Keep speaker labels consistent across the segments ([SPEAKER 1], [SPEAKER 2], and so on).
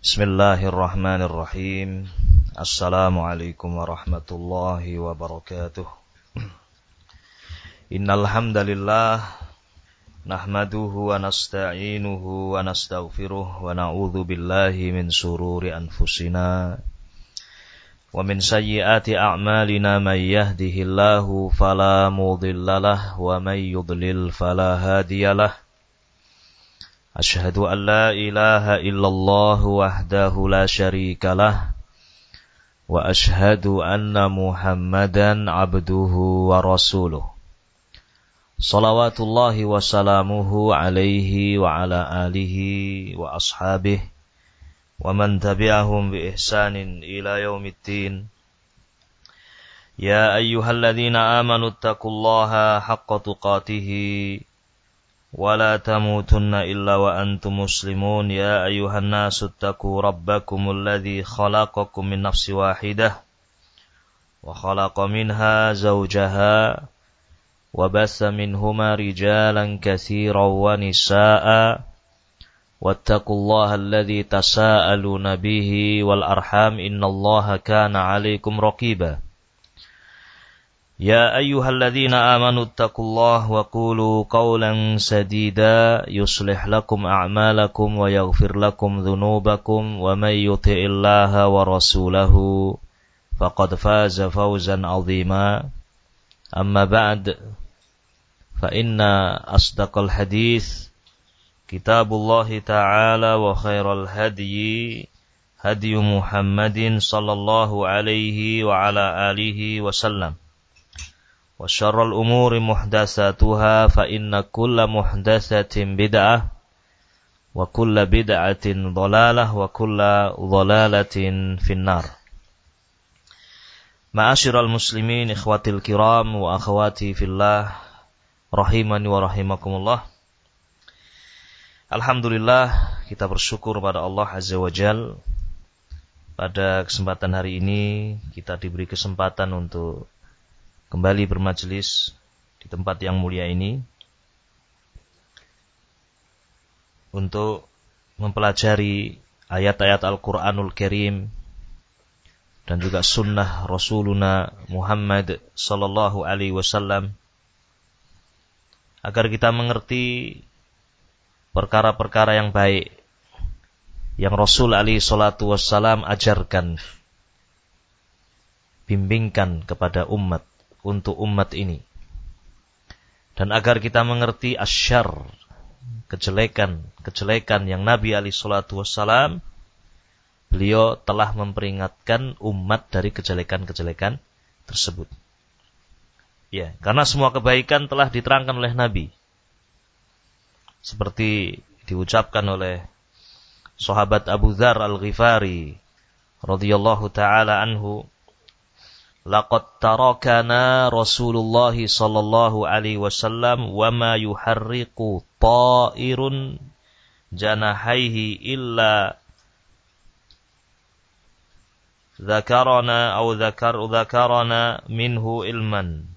[SPEAKER 1] Bismillahirrahmanirrahim. Assalamualaikum warahmatullahi wabarakatuh. Innal hamdalillah nahmaduhu wa nasta'inuhu wa nastaghfiruh wa na'udzu billahi min shururi anfusina wa min sayyiati a'malina may yahdihillahu fala mudhillalah wa may yudlil fala hadiyalah. Asyhadu an la ilaha illallah wahdahu la syarikalah wa asyhadu anna Muhammadan abduhu wa rasuluh. Salawatullahi wa salamuhu alaihi wa ala alihi wa ashabihi wa man tabi'ahum bi ihsanin ila yaumiddin. Ya ayyuhalladzina amanu taqullaha haqqa tuqatih ولا تموتن إلا وأنتم مسلمون يا أيها الناس اتقوا ربكم الذي خلقكم من نفس واحدة وخلق منها زوجها وبث منهما رجالا كثيرا ونساء واتقوا الله الذي تساءلون به والأرحام إن الله كان عليكم رقيبا يا أيها الذين آمنوا اتقوا الله وقولوا قولا سديدا يصلح لكم أعمالكم ويغفر لكم ذنوبكم ومن يطع الله ورسوله فقد فاز فوزا عظيما أما بعد فإن أصدق الحديث كتاب الله تعالى وخير الهدي هدي محمد صلى الله عليه وعلى آله وسلم وشر الأمور محدثاتها فإن كل محدثة بدعة وكل بدعة ضلالة وكل ضلالة في النار. Ma'asyiral muslimin ikhwatil kiram wa akhwati fillah rahimani wa rahimakumullah. Alhamdulillah kita bersyukur pada Allah Azza wa Jal. Pada kesempatan hari ini kita diberi kesempatan untuk kembali bermajelis di tempat yang mulia ini untuk mempelajari ayat-ayat Al-Quranul Karim dan juga sunnah Rasuluna Muhammad sallallahu alaihi wasallam agar kita mengerti perkara-perkara yang baik yang Rasul alaihi salatu wassalam ajarkan, bimbingkan kepada umat, untuk umat ini, dan agar kita mengerti asyar, kejelekan yang Nabi alaihi salatu wassalam beliau telah memperingatkan umat dari kejelekan-kejelekan tersebut. Ya, karena semua kebaikan telah diterangkan oleh Nabi. Seperti diucapkan oleh sahabat Abu Dzar Al-Ghifari radhiyallahu taala anhu, laqad tarakana Rasulullah sallallahu alaihi wasallam wa ma yuharriqu ta'irun janahaihi illa dzakarana minhu ilman.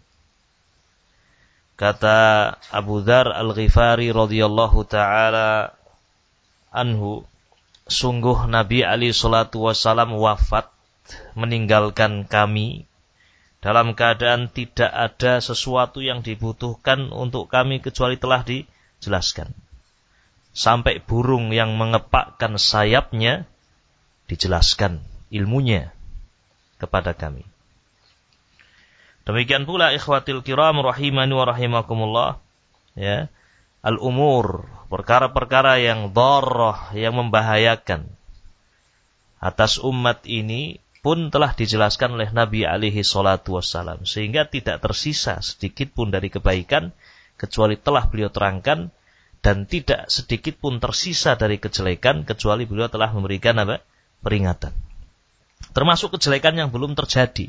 [SPEAKER 1] Kata Abu Dzar Al-Ghifari radhiyallahu taala anhu, sungguh Nabi alaihi salatu wasallam wafat meninggalkan kami dalam keadaan tidak ada sesuatu yang dibutuhkan untuk kami kecuali telah dijelaskan. Sampai burung yang mengepakkan sayapnya dijelaskan ilmunya kepada kami. Demikian pula ikhwatil kiram rahimani wa rahimakumullah, ya, al-umur, perkara-perkara yang dharrah, yang membahayakan atas umat ini pun telah dijelaskan oleh Nabi alaihi salatu wassalam, sehingga tidak tersisa sedikit pun dari kebaikan kecuali telah beliau terangkan, dan tidak sedikit pun tersisa dari kejelekan kecuali beliau telah memberikan peringatan. Termasuk kejelekan yang belum terjadi,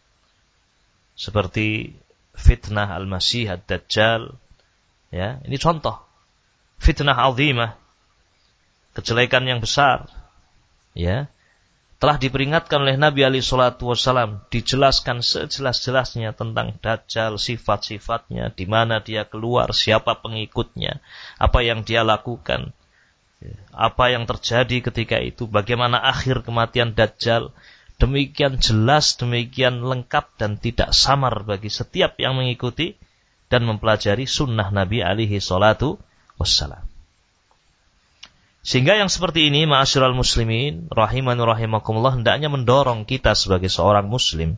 [SPEAKER 1] seperti fitnah al-Masih ad-Dajjal, ya, ini contoh fitnah azimah, kejelekan yang besar, ya, telah diperingatkan oleh Nabi alaihi salatu wasallam, dijelaskan sejelas-jelasnya tentang Dajjal, sifat-sifatnya, di mana dia keluar, siapa pengikutnya, apa yang dia lakukan, Apa yang terjadi ketika itu, bagaimana akhir kematian Dajjal, demikian jelas, demikian lengkap dan tidak samar bagi setiap yang mengikuti dan mempelajari sunnah Nabi alaihi salatu wassalam. Sehingga yang seperti ini, ma'asyiral muslimin, rahimani rahimakumullah, hendaknya mendorong kita sebagai seorang muslim,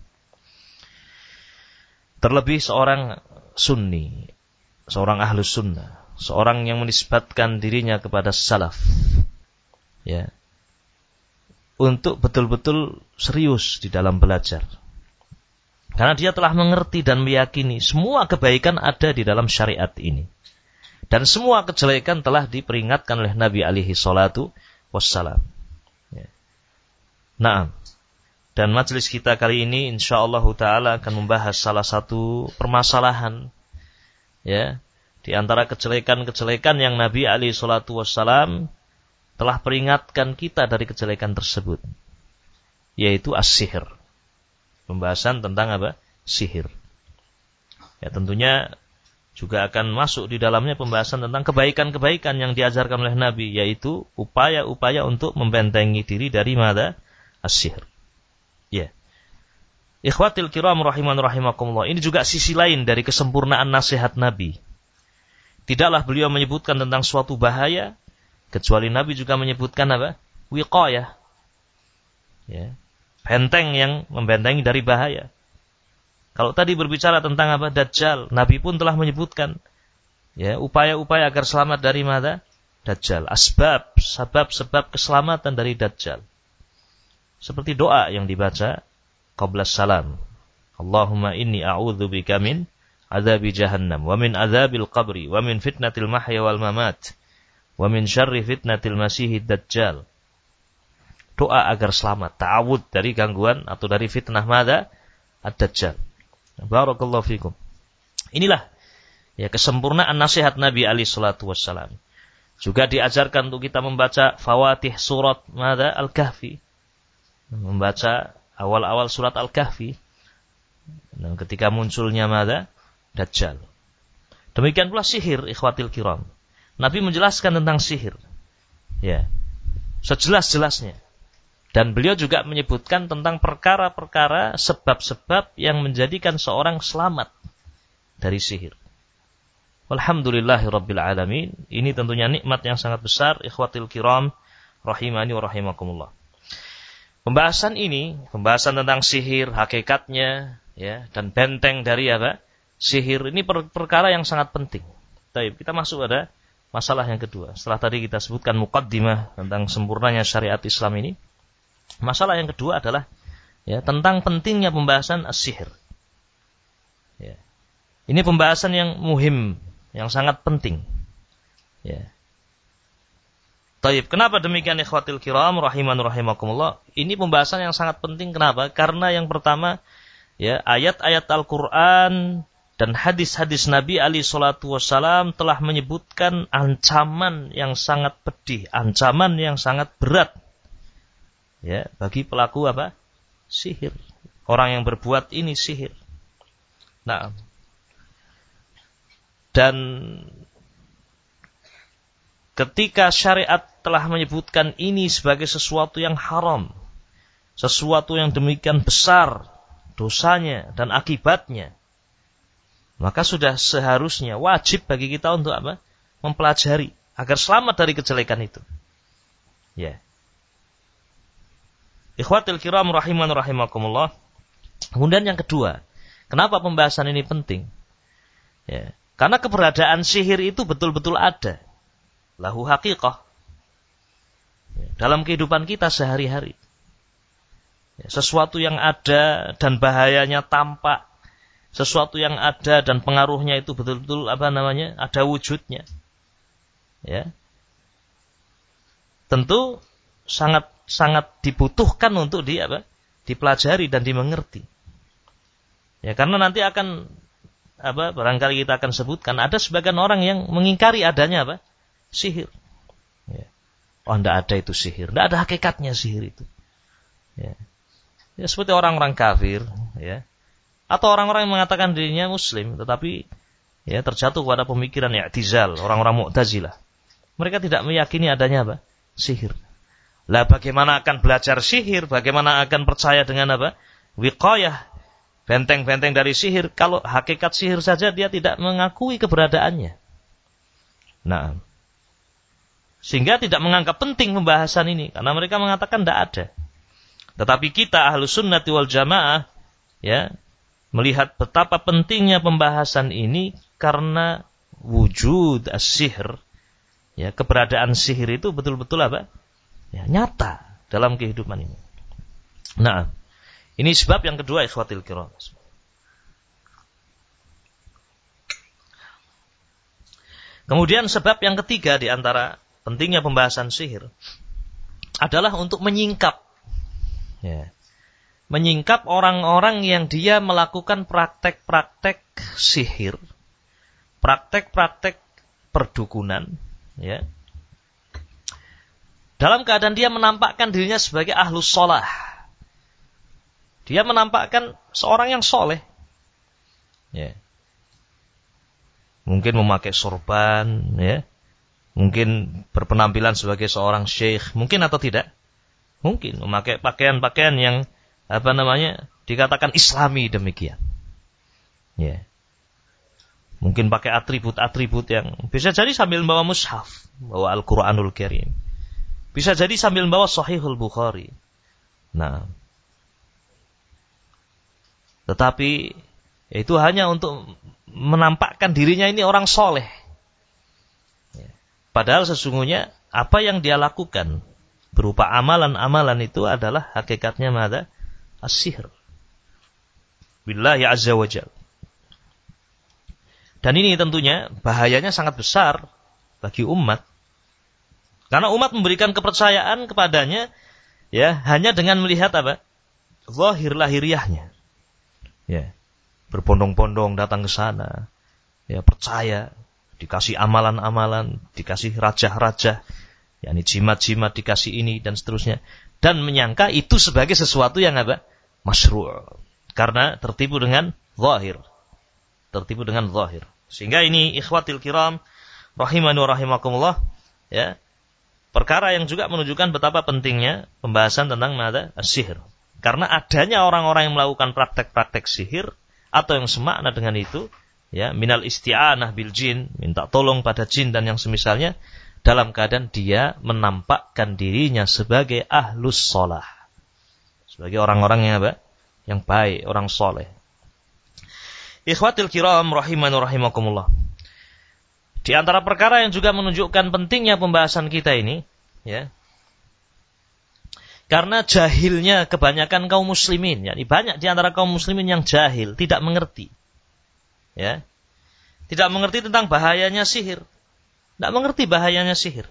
[SPEAKER 1] terlebih seorang sunni, seorang ahlus sunnah, seorang yang menisbatkan dirinya kepada salaf, ya, untuk betul-betul serius di dalam belajar. Karena dia telah mengerti dan meyakini semua kebaikan ada di dalam syariat ini. Dan semua kejelekan telah diperingatkan oleh Nabi alaihi salatu wassalam. Ya. Nah, dan majelis kita kali ini insyaallah ta'ala akan membahas salah satu permasalahan, ya, di antara kejelekan-kejelekan yang Nabi alaihi salatu wassalam telah peringatkan kita dari kejelekan tersebut, yaitu as-sihir. Pembahasan tentang apa? Sihir. Ya, tentunya juga akan masuk di dalamnya pembahasan tentang kebaikan-kebaikan yang diajarkan oleh Nabi, yaitu upaya-upaya untuk membentengi diri dari mada? As-sihir. Ya. Ikhwatil kiram rahiman rahimakumullah. Ini juga sisi lain dari kesempurnaan nasihat Nabi. Tidaklah beliau menyebutkan tentang suatu bahaya, kecuali Nabi juga menyebutkan apa? Wiqayah. Ya. Benteng yang membentengi dari bahaya. Kalau tadi berbicara tentang apa? Dajjal, Nabi pun telah menyebutkan, ya, upaya-upaya agar selamat dari mana? Dajjal. Asbab, sebab keselamatan dari Dajjal. Seperti doa yang dibaca qabla salam. Allahumma inni a'udzubika min adzabi jahannam, wa min adzabil qabri, wa min fitnatil mahya wal mamat, wa min syarri fitnatil masihid dajjal. Doa agar selamat, ta'awud dari gangguan atau dari fitnah mada? Ad-Dajjal. Barakallahu fikum. Inilah, ya, kesempurnaan nasihat Nabi alaihi salatu wassalam. Juga diajarkan untuk kita membaca fawatih surat mada? Al-Kahfi. Membaca awal-awal surat Al-Kahfi. Dan ketika munculnya mada? Dajjal. Demikian pula sihir, ikhwatil kiram. Nabi menjelaskan tentang sihir, ya, sejelas-jelasnya. Dan beliau juga menyebutkan tentang perkara-perkara, sebab-sebab yang menjadikan seorang selamat dari sihir. Walhamdulillahi rabbil alamin. Ini tentunya nikmat yang sangat besar, ikhwatil kiram rahimani wa rahimakumullah. Pembahasan ini, pembahasan tentang sihir, hakikatnya, ya, dan benteng dari apa? Sihir, ini perkara yang sangat penting. Baik, kita masuk pada masalah yang kedua. Setelah tadi kita sebutkan muqaddimah tentang sempurnanya syariat Islam ini, masalah yang kedua adalah, ya, tentang pentingnya pembahasan as-sihir. Ya. Ini pembahasan yang muhim, yang sangat penting. Ya. Taib, kenapa demikian ikhwatil kiram rahiman rahimakumullah? Ini pembahasan yang sangat penting. Kenapa? Karena yang pertama, ya, ayat-ayat Al-Qur'an dan hadis-hadis Nabi alaihi salatu wassalam telah menyebutkan ancaman yang sangat pedih, ancaman yang sangat berat, ya, bagi pelaku apa? Sihir. Orang yang berbuat ini sihir. Nah, dan ketika syariat telah menyebutkan ini sebagai sesuatu yang haram, sesuatu yang demikian besar dosanya dan akibatnya, maka sudah seharusnya wajib bagi kita untuk apa? Mempelajari agar selamat dari kejelekan itu. Ya. Ikhwatil kiram rahiman rahimakumullah. Kemudian yang kedua, kenapa pembahasan ini penting? Ya, karena keberadaan sihir itu betul-betul ada. Lahu haqiqah. Ya, dalam kehidupan kita sehari-hari. Ya, sesuatu yang ada dan bahayanya tampak. Sesuatu yang ada dan pengaruhnya itu betul-betul ada wujudnya. Ya. Tentu sangat dibutuhkan untuk dipelajari dan dimengerti. Ya, karena nanti akan barangkali kita akan sebutkan ada sebagian orang yang mengingkari adanya sihir. Ya. Oh, tidak ada itu sihir, tidak ada hakikatnya sihir itu. Ya. Ya, seperti orang-orang kafir, ya. Atau orang-orang yang mengatakan dirinya muslim tetapi, ya, terjatuh pada pemikiran i'tizal, orang-orang Mu'tazilah. Mereka tidak meyakini adanya apa? Sihir. Lah bagaimana akan belajar sihir? Bagaimana akan percaya dengan apa? Wiqayah, benteng-benteng dari sihir, kalau hakikat sihir saja dia tidak mengakui keberadaannya. Nah, sehingga tidak menganggap penting pembahasan ini, karena mereka mengatakan tidak ada. Tetapi kita Ahlus Sunnati wal Jamaah, ya, melihat betapa pentingnya pembahasan ini karena wujud as-sihr, ya, keberadaan sihir itu betul-betul apa? Ya, nyata dalam kehidupan ini. Nah, ini sebab yang kedua, ikhwatil kiram. Kemudian sebab yang ketiga di antara pentingnya pembahasan sihir adalah untuk menyingkap, ya, menyingkap orang-orang yang dia melakukan praktek-praktek sihir, praktek-praktek perdukunan, ya, dalam keadaan dia menampakkan dirinya sebagai ahlus sholah. Dia menampakkan seorang yang soleh. Ya. Mungkin memakai sorban, ya. Mungkin berpenampilan sebagai seorang syekh, mungkin atau tidak? Mungkin memakai pakaian-pakaian yang dikatakan islami demikian. Ya. Mungkin pakai atribut-atribut yang bisa jadi sambil membawa mushaf, bawa Al-Qur'anul Karim. Bisa jadi sambil membawa Sahihul Bukhari. Nah, tetapi itu hanya untuk menampakkan dirinya ini orang soleh. Padahal sesungguhnya apa yang dia lakukan berupa amalan-amalan itu adalah hakikatnya mada? As-sihr. Billahi azza wa jalla. Dan ini tentunya bahayanya sangat besar bagi umat. Karena umat memberikan kepercayaan kepadanya, ya, hanya dengan melihat apa? Zahir lahiriahnya. Ya, berbondong-bondong datang ke sana, ya, percaya, dikasih amalan-amalan, dikasih raja-raja, yakni jimat-jimat, dikasih ini dan seterusnya, dan menyangka itu sebagai sesuatu yang apa? Masyru', karena tertipu dengan zahir, Sehingga ini ikhwatil kiram rahimani wa rahimakumullah, ya, perkara yang juga menunjukkan betapa pentingnya pembahasan tentang mada as-sihir. Karena adanya orang-orang yang melakukan praktek-praktek sihir atau yang semakna dengan itu, ya, minal isti'anah bil jin, minta tolong pada jin dan yang semisalnya, dalam keadaan dia menampakkan dirinya sebagai ahlus sholah, sebagai orang-orang yang apa? Yang baik, orang soleh. Ikhwatil kiram rahimani rahimakumullah. Di antara perkara yang juga menunjukkan pentingnya pembahasan kita ini, ya, karena jahilnya kebanyakan kaum muslimin, yakni banyak di antara kaum muslimin yang jahil, tidak mengerti, ya, tidak mengerti tentang bahayanya sihir, tidak mengerti bahayanya sihir.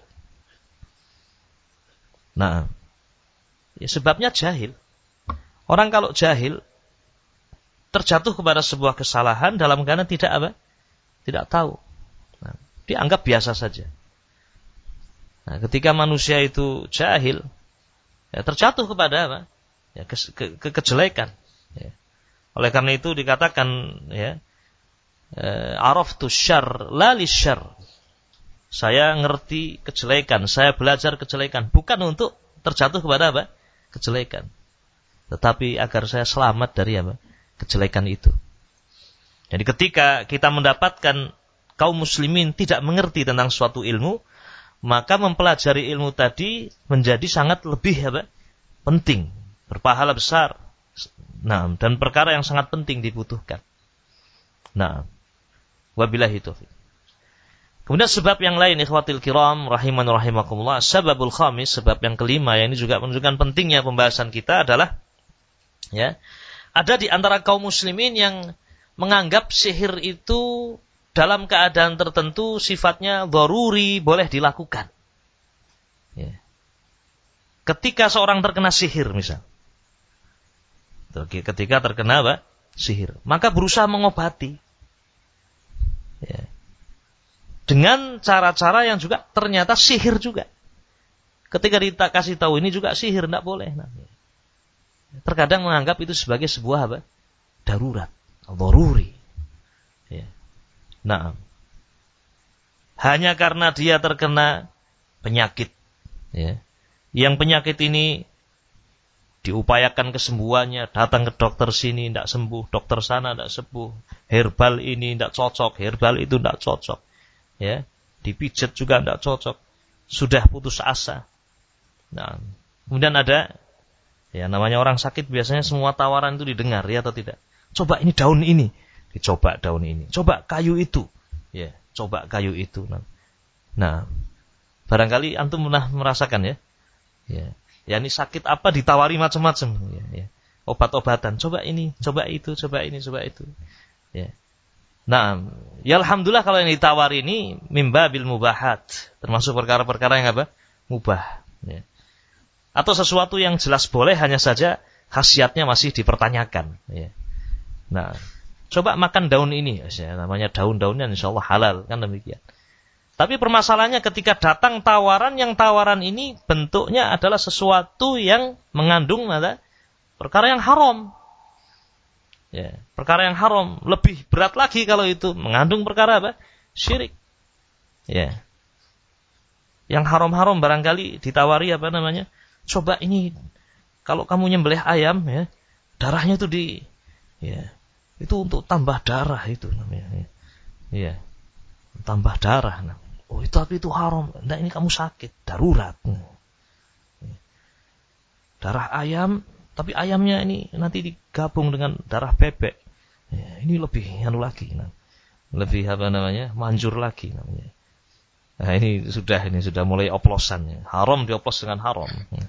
[SPEAKER 1] Nah, ya, sebabnya jahil. Orang kalau jahil terjatuh kepada sebuah kesalahan dalam keadaan tidak apa? Tidak tahu. Nah, dianggap biasa saja. Nah, ketika manusia itu jahil, ya, terjatuh kepada apa? Ya, kejelekan. Ya. Oleh karena itu dikatakan, ya, araftu syarr la lisyarr. Saya ngerti kejelekan, saya belajar kejelekan bukan untuk terjatuh kepada apa? Kejelekan. Tetapi agar saya selamat dari apa? Kejelekan itu. Jadi ketika kita mendapatkan kaum muslimin tidak mengerti tentang suatu ilmu, maka mempelajari ilmu tadi menjadi sangat lebih apa? Penting, berpahala besar. Nah, dan perkara yang sangat penting dibutuhkan. Nah, wabillahi taufiq. Kemudian sebab yang lain, ikhwatil kiram rahiman rahimakumullah, sababul khamis, sebab yang kelima yang ini juga menunjukkan pentingnya pembahasan kita adalah, ya, ada di antara kaum muslimin yang menganggap sihir itu dalam keadaan tertentu sifatnya dharuri, boleh dilakukan. Ya. Ketika seorang terkena sihir misal, ketika terkena apa? Sihir, maka berusaha mengobati, ya, dengan cara-cara yang juga ternyata sihir juga. Ketika kita kasih tahu ini juga sihir, tidak boleh. Nah, terkadang menganggap itu sebagai sebuah apa? Darurat, dharuri. Ya. Nah, hanya karena dia terkena penyakit, ya. Yang penyakit ini diupayakan kesembuhannya, datang ke dokter sini tidak sembuh, dokter sana tidak sembuh, herbal ini tidak cocok, herbal itu tidak cocok, ya, dipijat juga tidak cocok, sudah putus asa. Nah, kemudian ada, ya namanya orang sakit biasanya semua tawaran itu didengar, ya atau tidak? Coba ini daun ini, dicoba daun ini, coba kayu itu, ya, coba kayu itu. Nah, barangkali antum pernah merasakan ya, ya. Ya ini sakit apa ditawari macam-macam, ya. Obat-obatan, coba ini, coba itu, coba ini, coba itu. Ya. Nah, ya alhamdulillah kalau yang ditawari ini mimba bil mubahat, termasuk perkara-perkara yang apa? Mubah. Ya. Atau sesuatu yang jelas boleh, hanya saja khasiatnya masih dipertanyakan. Ya. Nah, coba makan daun ini, ya, namanya daun-daunnya insyaallah halal, kan demikian. Tapi permasalahannya ketika datang tawaran, yang tawaran ini bentuknya adalah sesuatu yang mengandung perkara yang haram. Ya, perkara yang haram. Lebih berat lagi kalau itu mengandung perkara apa? Syirik. Ya. Yang haram-haram barangkali ditawari apa namanya? Coba ini, kalau kamu nyembelih ayam, ya, darahnya itu itu untuk tambah darah itu namanya. Ya. Tambah darah. Oh itu tapi itu haram. Nah ini kamu sakit, darurat. Darah ayam, tapi ayamnya ini nanti digabung dengan darah bebek. Ya, ini lebih lagi. Lebih apa namanya? Manjur lagi namanya. Nah ini sudah mulai oplosan. Haram dioplos dengan haram.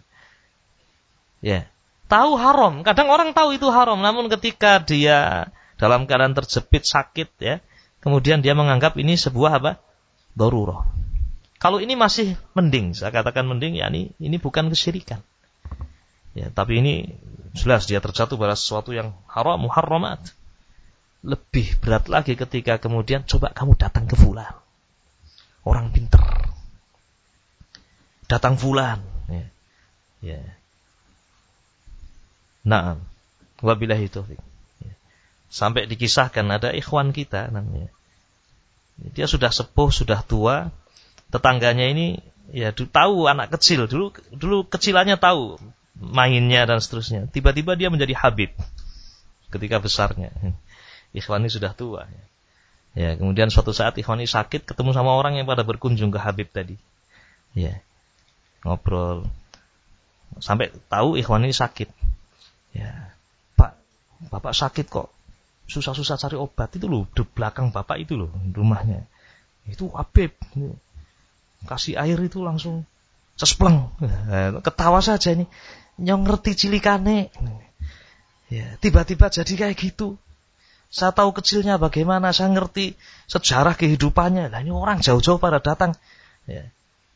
[SPEAKER 1] Ya. Tahu haram. Kadang orang tahu itu haram, namun ketika dia dalam keadaan terjepit sakit, ya, kemudian dia menganggap ini sebuah apa? Darurah. Kalau ini masih mending, saya katakan mending, ya ini bukan kesyirikan. Ya, tapi ini jelas dia terjatuh pada sesuatu yang haram, muharramat. Lebih berat lagi ketika kemudian coba kamu datang ke fulan. Orang pinter. Datang fulan. Ya. Ya. Naam. Wabillahi taufiq. Ya. Sampai dikisahkan ada ikhwan kita namanya. Dia sudah sepuh, sudah tua. Tetangganya ini ya tahu anak kecil. Dulu kecilannya tahu mainnya dan seterusnya. Tiba-tiba dia menjadi habib ketika besarnya. Ikhwan ini sudah tua. Ya, kemudian suatu saat ikhwan ini sakit, ketemu sama orang yang pada berkunjung ke habib tadi. Ya. Ngobrol. Sampai tahu ikhwan ini sakit. Ya. Pak, Bapak sakit kok. Susah-susah cari obat itu loh, di belakang bapak itu loh, rumahnya. Itu Habib. Kasih air itu langsung cespleng. Ketawa saja ini. Nyong ngerti cilikane. Ya, tiba-tiba jadi kayak gitu. Saya tahu kecilnya bagaimana, saya ngerti sejarah kehidupannya. Lah ini orang jauh-jauh pada datang. Ya.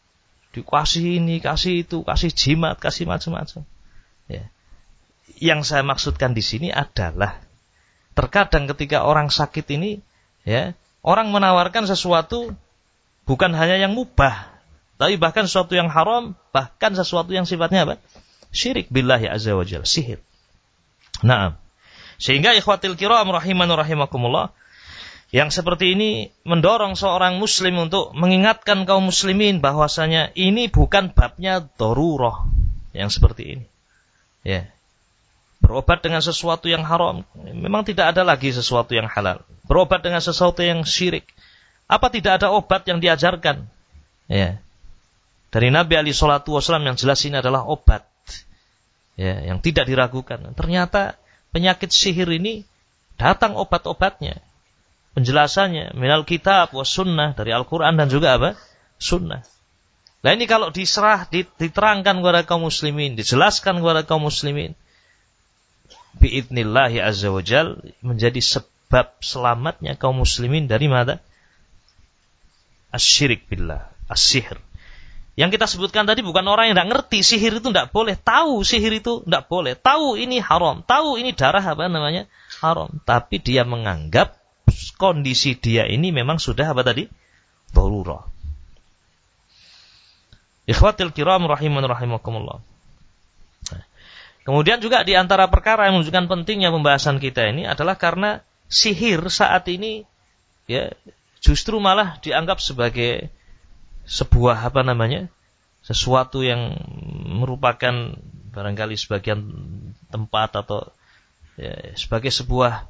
[SPEAKER 1] Dikasih ini, kasih itu, kasih jimat, kasih macam-macam. Ya. Yang saya maksudkan di sini adalah terkadang ketika orang sakit ini, ya, orang menawarkan sesuatu bukan hanya yang mubah, tapi bahkan sesuatu yang haram, bahkan sesuatu yang sifatnya apa? Syirik billahi azza wa jalla, sihir. Nah, sehingga ikhwatil kiram rahiman rahimakumullah, yang seperti ini mendorong seorang muslim untuk mengingatkan kaum muslimin bahwasanya ini bukan babnya darurah yang seperti ini. Ya. Berobat dengan sesuatu yang haram, memang tidak ada lagi sesuatu yang halal. Berobat dengan sesuatu yang syirik, apa tidak ada obat yang diajarkan? Ya. Dari Nabi alaihi salatu wasallam yang jelas ini adalah obat. Ya, yang tidak diragukan. Ternyata penyakit sihir ini datang obat-obatnya. Penjelasannya minal kitab was sunnah, dari Al-Qur'an dan juga apa? Sunnah. Nah ini kalau diterangkan kepada kaum muslimin, dijelaskan kepada kaum muslimin, biidnillahi azza wa jal, menjadi sebab selamatnya kaum muslimin dari mana? Asyirik billah, as-sihir. Yang kita sebutkan tadi bukan orang yang tidak ngerti sihir itu tidak boleh, tahu sihir itu tidak boleh, tahu ini haram, tahu ini darah apa namanya haram, tapi dia menganggap kondisi dia ini memang sudah apa tadi? Darurah. Ikhwatil kiram rahiman rahimakumullah. Kemudian juga di antara perkara yang menunjukkan pentingnya pembahasan kita ini adalah karena sihir saat ini ya justru malah dianggap sebagai sebuah apa namanya? sesuatu yang merupakan barangkali sebagian tempat atau ya, sebagai sebuah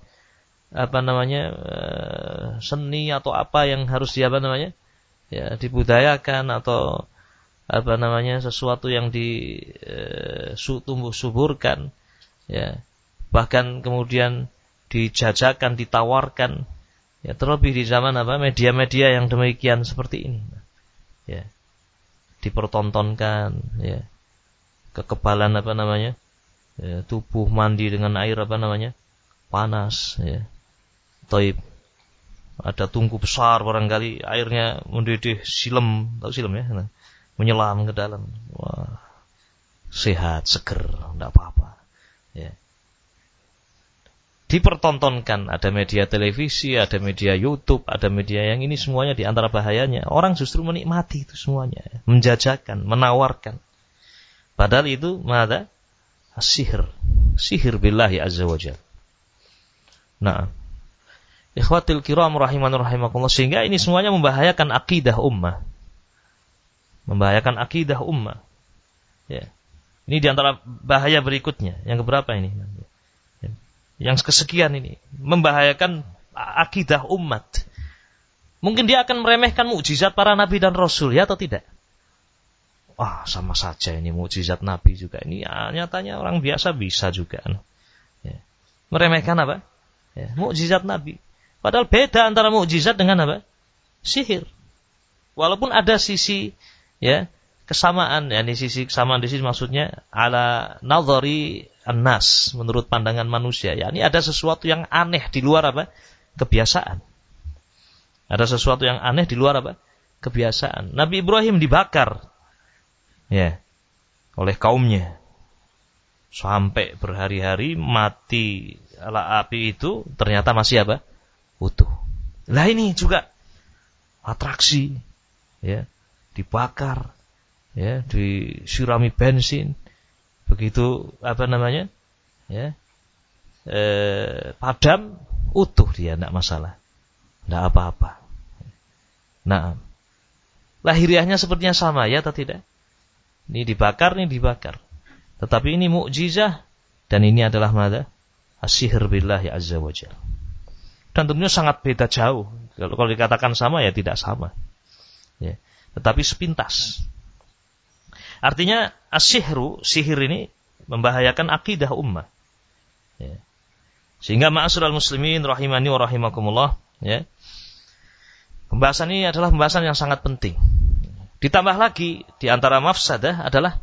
[SPEAKER 1] seni atau apa yang harus dibudayakan atau sesuatu yang tumbuh suburkan, ya, bahkan kemudian dijajakan, ditawarkan, ya, terlebih di zaman media-media yang demikian seperti ini, ya, dipertontonkan, ya, kekebalan ya, tubuh mandi dengan air panas, ya, taib, ada tungku besar barangkali airnya mendidih, silem, tahu silem ya, menyelam ke dalam, wah, sehat, seger, tidak apa-apa, ya. Dipertontonkan, ada media televisi, ada media YouTube, ada media yang ini semuanya di antara bahayanya. Orang justru menikmati itu semuanya, menjajakan, menawarkan. Padahal itu sihir billahi azza wa jalla. Nah, ikhwatil kiram rahimakumullah, sehingga ini semuanya membahayakan akidah ummah. Ya. Ini di antara bahaya berikutnya. Yang keberapa ini? Yang kesekian ini. Membahayakan akidah umat. Mungkin dia akan meremehkan mukjizat para nabi dan rasul, ya atau tidak? Wah, sama saja ini mukjizat nabi juga. Ini nyatanya orang biasa bisa juga. Ya. Meremehkan apa? Ya, mukjizat nabi. Padahal beda antara mukjizat dengan sihir. Walaupun ada sisi, ya, kesamaan, ya, sisi kesamaan di sini maksudnya ala nadhari an-nas, menurut pandangan manusia, ya, ini ada sesuatu yang aneh di luar kebiasaan. Ada sesuatu yang aneh di luar kebiasaan. Nabi Ibrahim dibakar, ya, oleh kaumnya sampai berhari-hari, mati api itu ternyata masih utuh. Lah ini juga atraksi, ya, dibakar, ya, disirami bensin, begitu ya, padam, utuh dia, tidak masalah, tidak apa-apa. Nah, lahiriahnya sepertinya sama, ya atau tidak? Ini dibakar, tetapi ini mukjizah, dan ini adalah as-sihir billahi azza wa jalla. Dan tentunya sangat beda jauh. Kalau dikatakan sama, ya tidak sama, ya, tetapi sepintas. Artinya sihir ini membahayakan akidah ummah, ya. Sehingga ma'asyiral muslimin rahimani wa rahimakumullah, ya, pembahasan ini adalah pembahasan yang sangat penting. Ditambah lagi di antara mafsadah adalah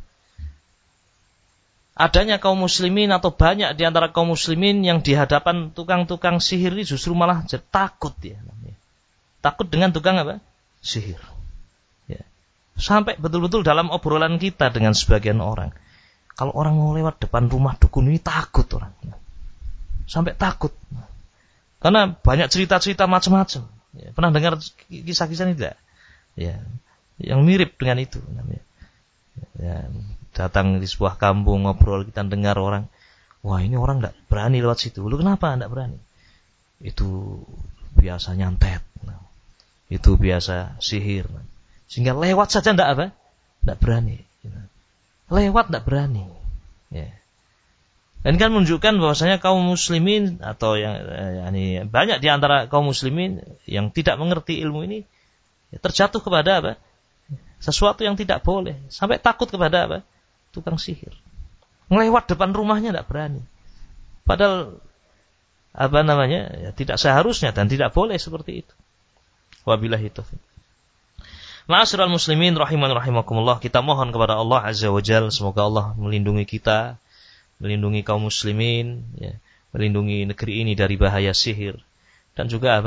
[SPEAKER 1] adanya kaum muslimin atau banyak di antara kaum muslimin yang di hadapan tukang-tukang sihir ini justru malah takut, ya. Takut dengan tukang sihir. Ya. Sampai betul-betul dalam obrolan kita dengan sebagian orang, kalau orang mau lewat depan rumah dukun ini takut orang. Sampai takut. Karena banyak cerita-cerita macam-macam. Ya. Pernah dengar kisah-kisah ini tidak? Ya. Yang mirip dengan itu. Ya. Datang di sebuah kampung, ngobrol, kita dengar orang, wah, ini orang tidak berani lewat situ. Lu kenapa tidak berani? Itu biasa nyantet, itu biasa sihir, sehingga lewat saja tidak berani. Lewat tidak berani, ya. Dan kan menunjukkan bahwasanya kaum muslimin atau yang banyak di antara kaum muslimin yang tidak mengerti ilmu ini, ya, terjatuh kepada sesuatu yang tidak boleh, sampai takut kepada tukang sihir. Ngelewat depan rumahnya tidak berani. Padahal ya, tidak seharusnya dan tidak boleh seperti itu. Wabillahi taufiq. Ma'asyiral muslimin rahimakumullah, kita mohon kepada Allah azza wa jalla, semoga Allah melindungi kita, melindungi kaum muslimin, ya, melindungi negeri ini dari bahaya sihir, dan juga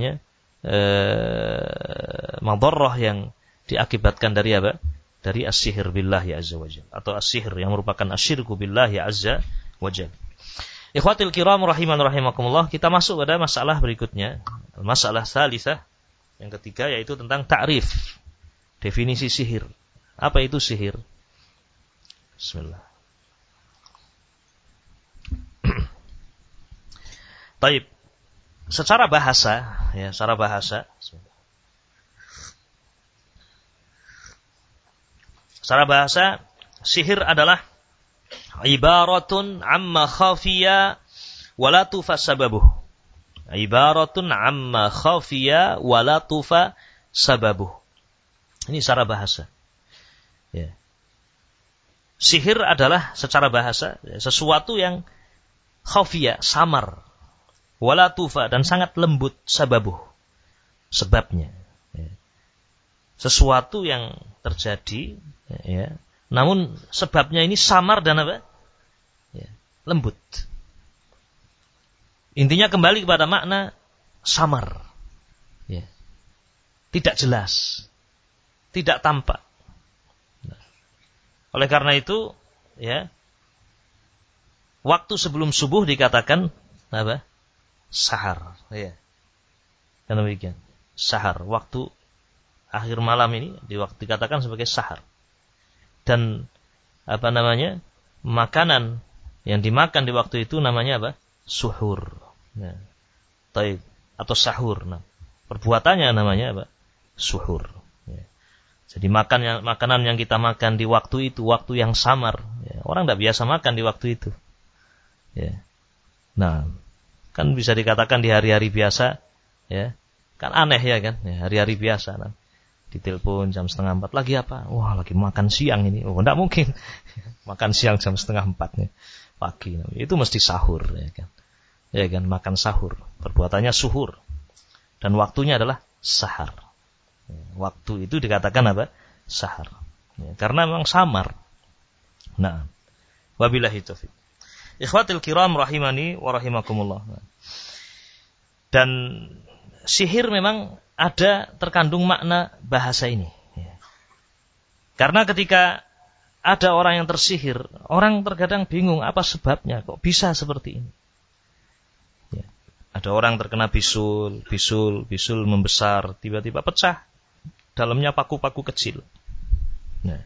[SPEAKER 1] madarrah yang diakibatkan dari dari as-sihir billahi azza wa jalla, atau as-sihir yang merupakan asyirku billahi azza wa jalla. Ikhwatil kiram rahimakumullah, kita masuk pada masalah berikutnya, masalah salisah, yang ketiga, yaitu tentang ta'rif, definisi sihir. Apa itu sihir? Bismillah. Taib. Secara bahasa, ya, Secara bahasa, sihir adalah ibaratun amma khafiya wala tufa sababuh. Ibaratun amma khafiya wala tufa sababuh. Ini secara bahasa. Ya. Sihir adalah secara bahasa sesuatu yang khafiya, samar, wala tufa, dan sangat lembut sababuh, sebabnya. Ya. Sesuatu yang terjadi, ya, namun sebabnya ini samar dan apa? Ya, lembut. Intinya kembali kepada makna samar. Ya. Tidak jelas. Tidak tampak. Nah. Oleh karena itu, ya, waktu sebelum subuh dikatakan apa? Sahar. Ya. Dan demikian. Sahar. Waktu akhir malam ini dikatakan sebagai sahar. Dan apa namanya? Makanan yang dimakan di waktu itu namanya apa? Suhur. Nah, taib atau sahur. Nah, perbuatannya namanya apa? Suhur. Ya. Jadi makanan yang kita makan di waktu itu, waktu yang samar. Ya. Orang tidak biasa makan di waktu itu. Ya. Nah, kan bisa dikatakan di hari-hari biasa, ya, kan aneh ya kan? Ya, hari-hari biasa. Nah, ditelepon jam 3:30, lagi apa? Wah, lagi makan siang ini. Oh, tidak mungkin. Makan siang jam 3:30 nih, pagi. Nah, itu mesti sahur, ya kan? Ya kan, makan sahur. Perbuatannya suhur. Dan waktunya adalah sahar. Waktu itu dikatakan apa? Sahar. Ya, karena memang samar. Nah, wabillahi taufiq. Ikhwatil kiram rahimani wa rahimakumullah. Dan sihir memang ada terkandung makna bahasa ini. Ya. Karena ketika ada orang yang tersihir, orang terkadang bingung apa sebabnya, kok bisa seperti ini. Ada orang terkena bisul membesar, tiba-tiba pecah. Dalamnya paku-paku kecil. Nah,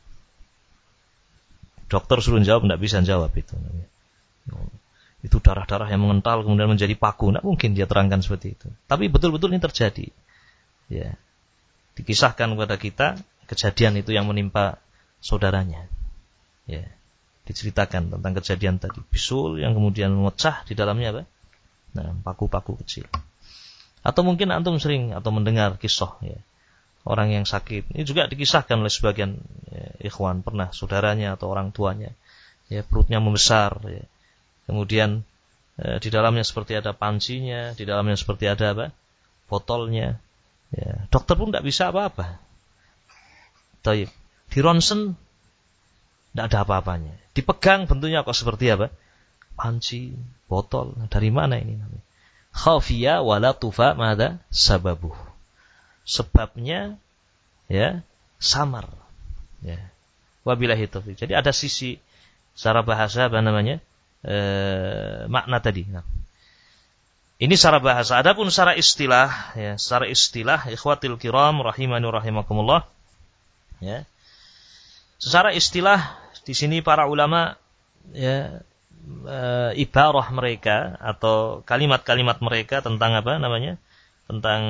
[SPEAKER 1] dokter suruh jawab, tidak bisa jawab itu. Itu darah-darah yang mengental kemudian menjadi paku. Tidak mungkin dia terangkan seperti itu. Tapi betul-betul ini terjadi. Ya, dikisahkan kepada kita kejadian itu yang menimpa saudaranya. Ya, diceritakan tentang kejadian tadi. Bisul yang kemudian memecah di dalamnya apa? Nah, paku-paku kecil. Atau mungkin antum sering atau mendengar kisah, ya, orang yang sakit. Ini juga dikisahkan oleh sebagian, ya, ikhwan, pernah saudaranya atau orang tuanya, ya, perutnya membesar, ya. Kemudian di dalamnya seperti ada pancinya, di dalamnya seperti ada apa? Botolnya. Ya, dokter pun tidak bisa apa-apa. Taib. Di ronsen tidak ada apa-apanya. Dipegang bentuknya kok seperti apa? Panci, botol. Dari mana ini? Khafiya wala tufa mada sababuh. Sebabnya, ya, samar. Ya. Wabillahi taufiq. Jadi ada sisi secara bahasa apa namanya? Makna tadi. Nah. Ini secara bahasa. Adapun secara istilah, ya, secara istilah ikhwatil kiram rahimani rahimakumullah. Ya. Secara istilah di sini para ulama, ya, ibarah mereka atau kalimat-kalimat mereka tentang apa namanya, tentang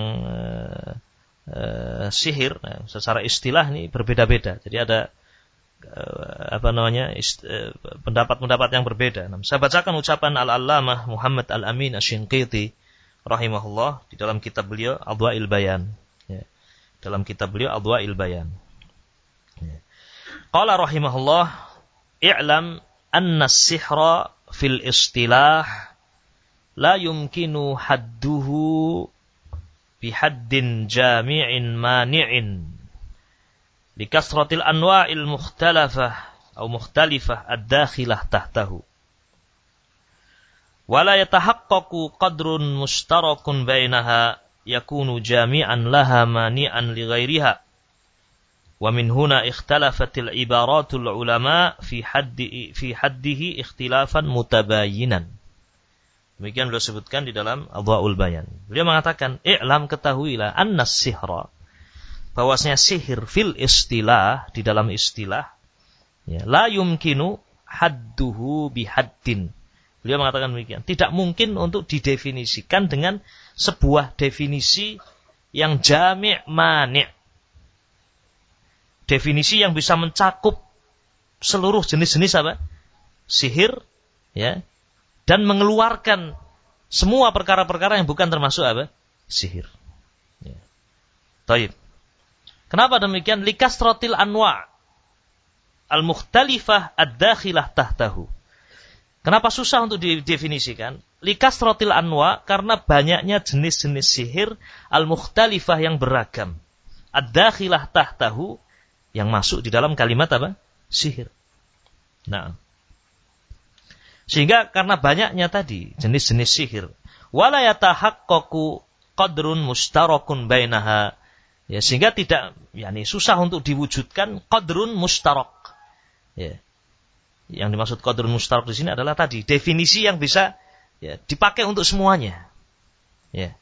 [SPEAKER 1] sihir, nah, secara istilah ini berbeda-beda. Jadi ada apa namanya pendapat-pendapat yang berbeda. Nah, saya bacakan ucapan Al-Allamah Muhammad Al-Amin Asy-Shinqiti rahimahullah di dalam kitab beliau Adwa'il Bayan. Ya. Dalam kitab beliau Adwa'il Bayan. Ya. Qala rahimahullah, i'lam anna as-sihra fil istilah la yumkinu hadduhu bihaddin jami'in mani'in likasratil anwa'il mukhtalafah atau mukhtalifah ad-dakhilah tahtahu wala yatahaqqaqu qadrun mushtarakun bainaha yakunu jami'an laha mani'an li ghairiha. Wa min huna ikhtalafatil ibaratul ulama fi haddihi ikhtilafan mutabayinan. Demikian beliau sebutkan di dalam Adwa'ul Bayan. Beliau mengatakan, i'lam, ketahuilah, anna sihra, bahwasanya sihir fil istilah, di dalam istilah, ya, la yumkinu hadduhu bihaddin. Beliau mengatakan demikian. Tidak mungkin untuk didefinisikan dengan sebuah definisi yang jami' mani'. definisi yang bisa mencakup seluruh jenis-jenis apa? Sihir, ya, dan mengeluarkan semua perkara-perkara yang bukan termasuk apa? Sihir. Ya. Taib. Kenapa demikian? Likasratil anwa' al-mukhtalifah ad-dakhilah tahtahu. Kenapa susah untuk didefinisikan? Likasratil anwa' karena banyaknya jenis-jenis sihir al-mukhtalifah yang beragam. Ad-dakhilah tahtahu yang masuk di dalam kalimat apa? Sihir. Nah, sehingga karena banyaknya tadi jenis-jenis sihir, wala yatahaqqaqu qadrun mustarakun bainaha, ya, sehingga tidak, yakni susah untuk diwujudkan qadrun mustarak. Ya. Yang dimaksud qadrun mustarak di sini adalah tadi definisi yang bisa, ya, dipakai untuk semuanya. Ya.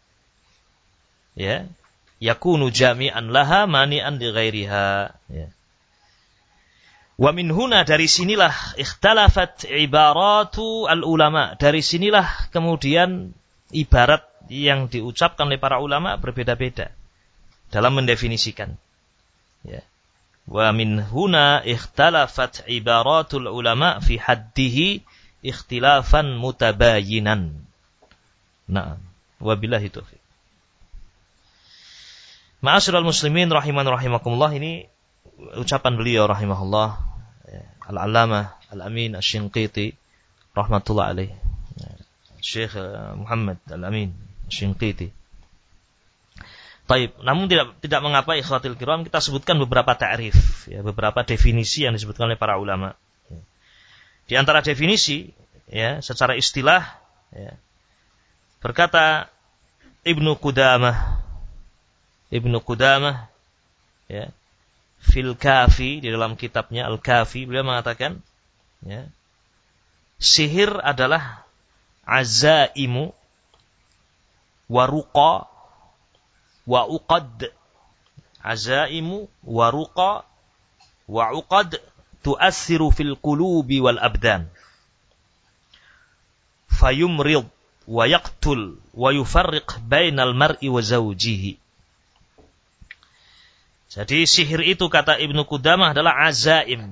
[SPEAKER 1] Ya. Yakunu jami'an laha mani'an li ghairiha. Ya. Wa min huna, dari sinilah ikhtalafat ibaratu al-ulama. Dari sinilah kemudian ibarat yang diucapkan oleh para ulama berbeda-beda dalam mendefinisikan. Ya. Wa min huna ikhtalafat ibaratul ulama fi haddihi ikhtilafan mutabayinan. Naam. Wabillahi taufiq. Ma'asyiral muslimin rahiman rahimakumullah, ini ucapan beliau rahimahullah, Al-Allamah Al-Amin Asy-Shinqiti rahmatullah alaih, Syekh Muhammad Al-Amin Asy-Shinqiti. Taib, namun tidak mengapa ikhwatil kiram kita sebutkan beberapa ta'rif, ya, beberapa definisi yang disebutkan oleh para ulama. Di antara definisi, ya, secara istilah, ya, berkata Ibnu Qudamah, ya, Fil Kafi, di dalam kitabnya Al-Kafi, beliau mengatakan, ya, sihir adalah azaimu wa ruqa wa uqad. Azaimu wa ruqa wa uqad tu'assiru fil qulubi wal abdan. Fayumrid wa yaqtul wa yufarriq bainal mar'i wa zawjihi. Jadi sihir itu, kata Ibnu Qudamah, adalah azaim.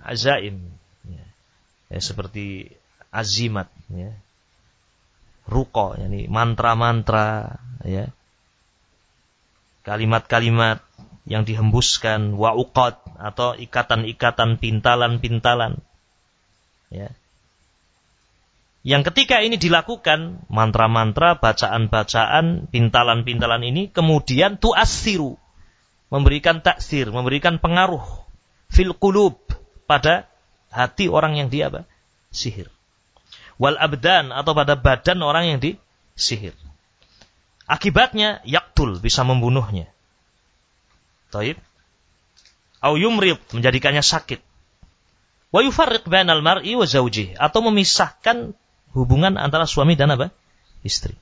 [SPEAKER 1] Ya, seperti azimat, ya. Ruqa, yani mantra-mantra, ya. Kalimat-kalimat yang dihembuskan, wa uqad, atau ikatan-ikatan, pintalan-pintalan. Ya. Yang ketika ini dilakukan, mantra-mantra, bacaan-bacaan, pintalan-pintalan ini kemudian tu'assiru, memberikan taksir, memberikan pengaruh fil qulub, pada hati orang yang dia apa? Sihir. Wal abdan, atau pada badan orang yang disihir. Akibatnya yaktul, bisa membunuhnya. Taib. Au yumrid, menjadikannya sakit. Wa yufarriq bainal mar'i wa zawjihi, atau memisahkan hubungan antara suami dan apa? Istri.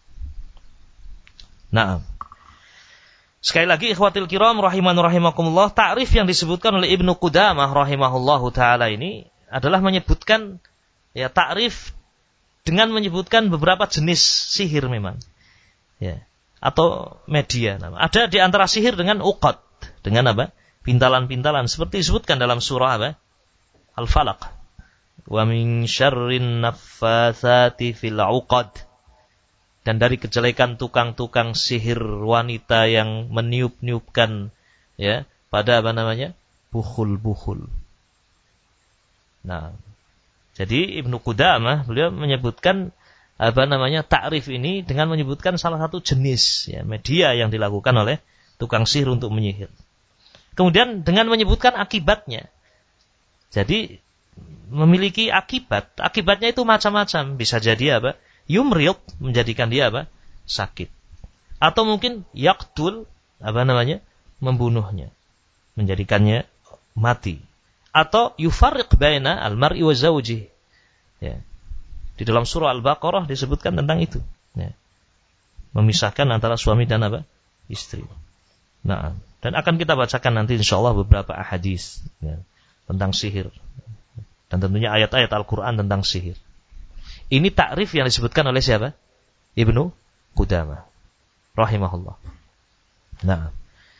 [SPEAKER 1] Naam. Sekali lagi ikhwatil kiram rahiman rahimakumullah, ta'rif yang disebutkan oleh Ibnu Qudamah rahimahullahu taala ini adalah menyebutkan, ya, ta'rif dengan menyebutkan beberapa jenis sihir memang. Ya, atau media. Ada di antara sihir dengan uqad, dengan apa? Pintalan-pintalan, seperti disebutkan dalam surah apa? Al-Falaq. Wa min syarrin naffatsati fil 'uqad. Dan dari kejelekan tukang-tukang sihir wanita yang meniup-niupkan, ya, pada apa namanya? Bukhul-bukhul. Nah, jadi Ibnu Qudamah beliau menyebutkan apa namanya? Ta'rif ini dengan menyebutkan salah satu jenis, ya, media yang dilakukan oleh tukang sihir untuk menyihir. Kemudian dengan menyebutkan akibatnya. Jadi memiliki akibat. Akibatnya itu macam-macam. Bisa jadi apa? Yumrid, menjadikan dia apa? Sakit. Atau mungkin yaqtul, apa namanya? Membunuhnya, menjadikannya mati. Atau yufarriq baina al-mar'i wa zawjihi. Ya. Di dalam surah Al-Baqarah disebutkan tentang itu. Ya. Memisahkan antara suami dan apa? Istri. Nah, dan akan kita bacakan nanti insyaallah beberapa ahadis, ya, tentang sihir. Dan tentunya ayat-ayat Al-Quran tentang sihir. Ini takrif yang disebutkan oleh siapa? Ibnu Qudamah rahimahullah. Nah,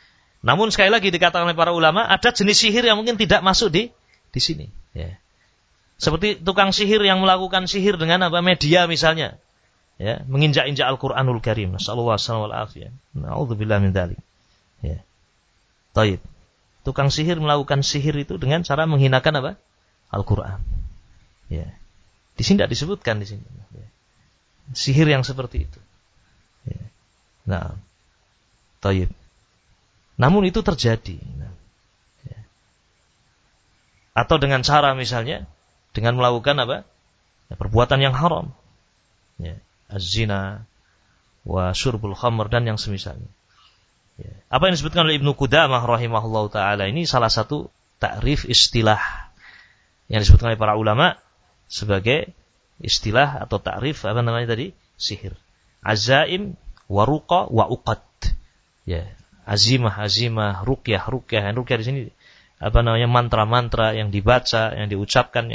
[SPEAKER 1] Namun sekali lagi dikatakan oleh para ulama, ada jenis sihir yang mungkin tidak masuk di sini. Ya. Seperti tukang sihir yang melakukan sihir dengan media misalnya, ya, menginjak-injak Al-Qur'anul Karim. Nasallallahu alaihi wasallam. Na'udzubillah min dzalik. Ya. Taib. Tukang sihir melakukan sihir itu dengan cara menghinakan Al-Qur'an. Ya. Di sini tidak disebutkan di sini. Ya. Sihir yang seperti itu. Ya. Nah, taib. Namun itu terjadi. Ya. Atau dengan cara misalnya dengan melakukan ya, perbuatan yang haram. Ya. Az-zina wa syurbul khamr dan yang semisalnya. Ya. Apa yang disebutkan oleh Ibnu Qudamah rahimahullahu taala ini salah satu takrif istilah yang disebutkan oleh para ulama sebagai istilah atau takrif sihir. Azaim wa ruqa wa uqad. Ya. Azimah, ruqyah di sini mantra-mantra yang dibaca, yang diucapkan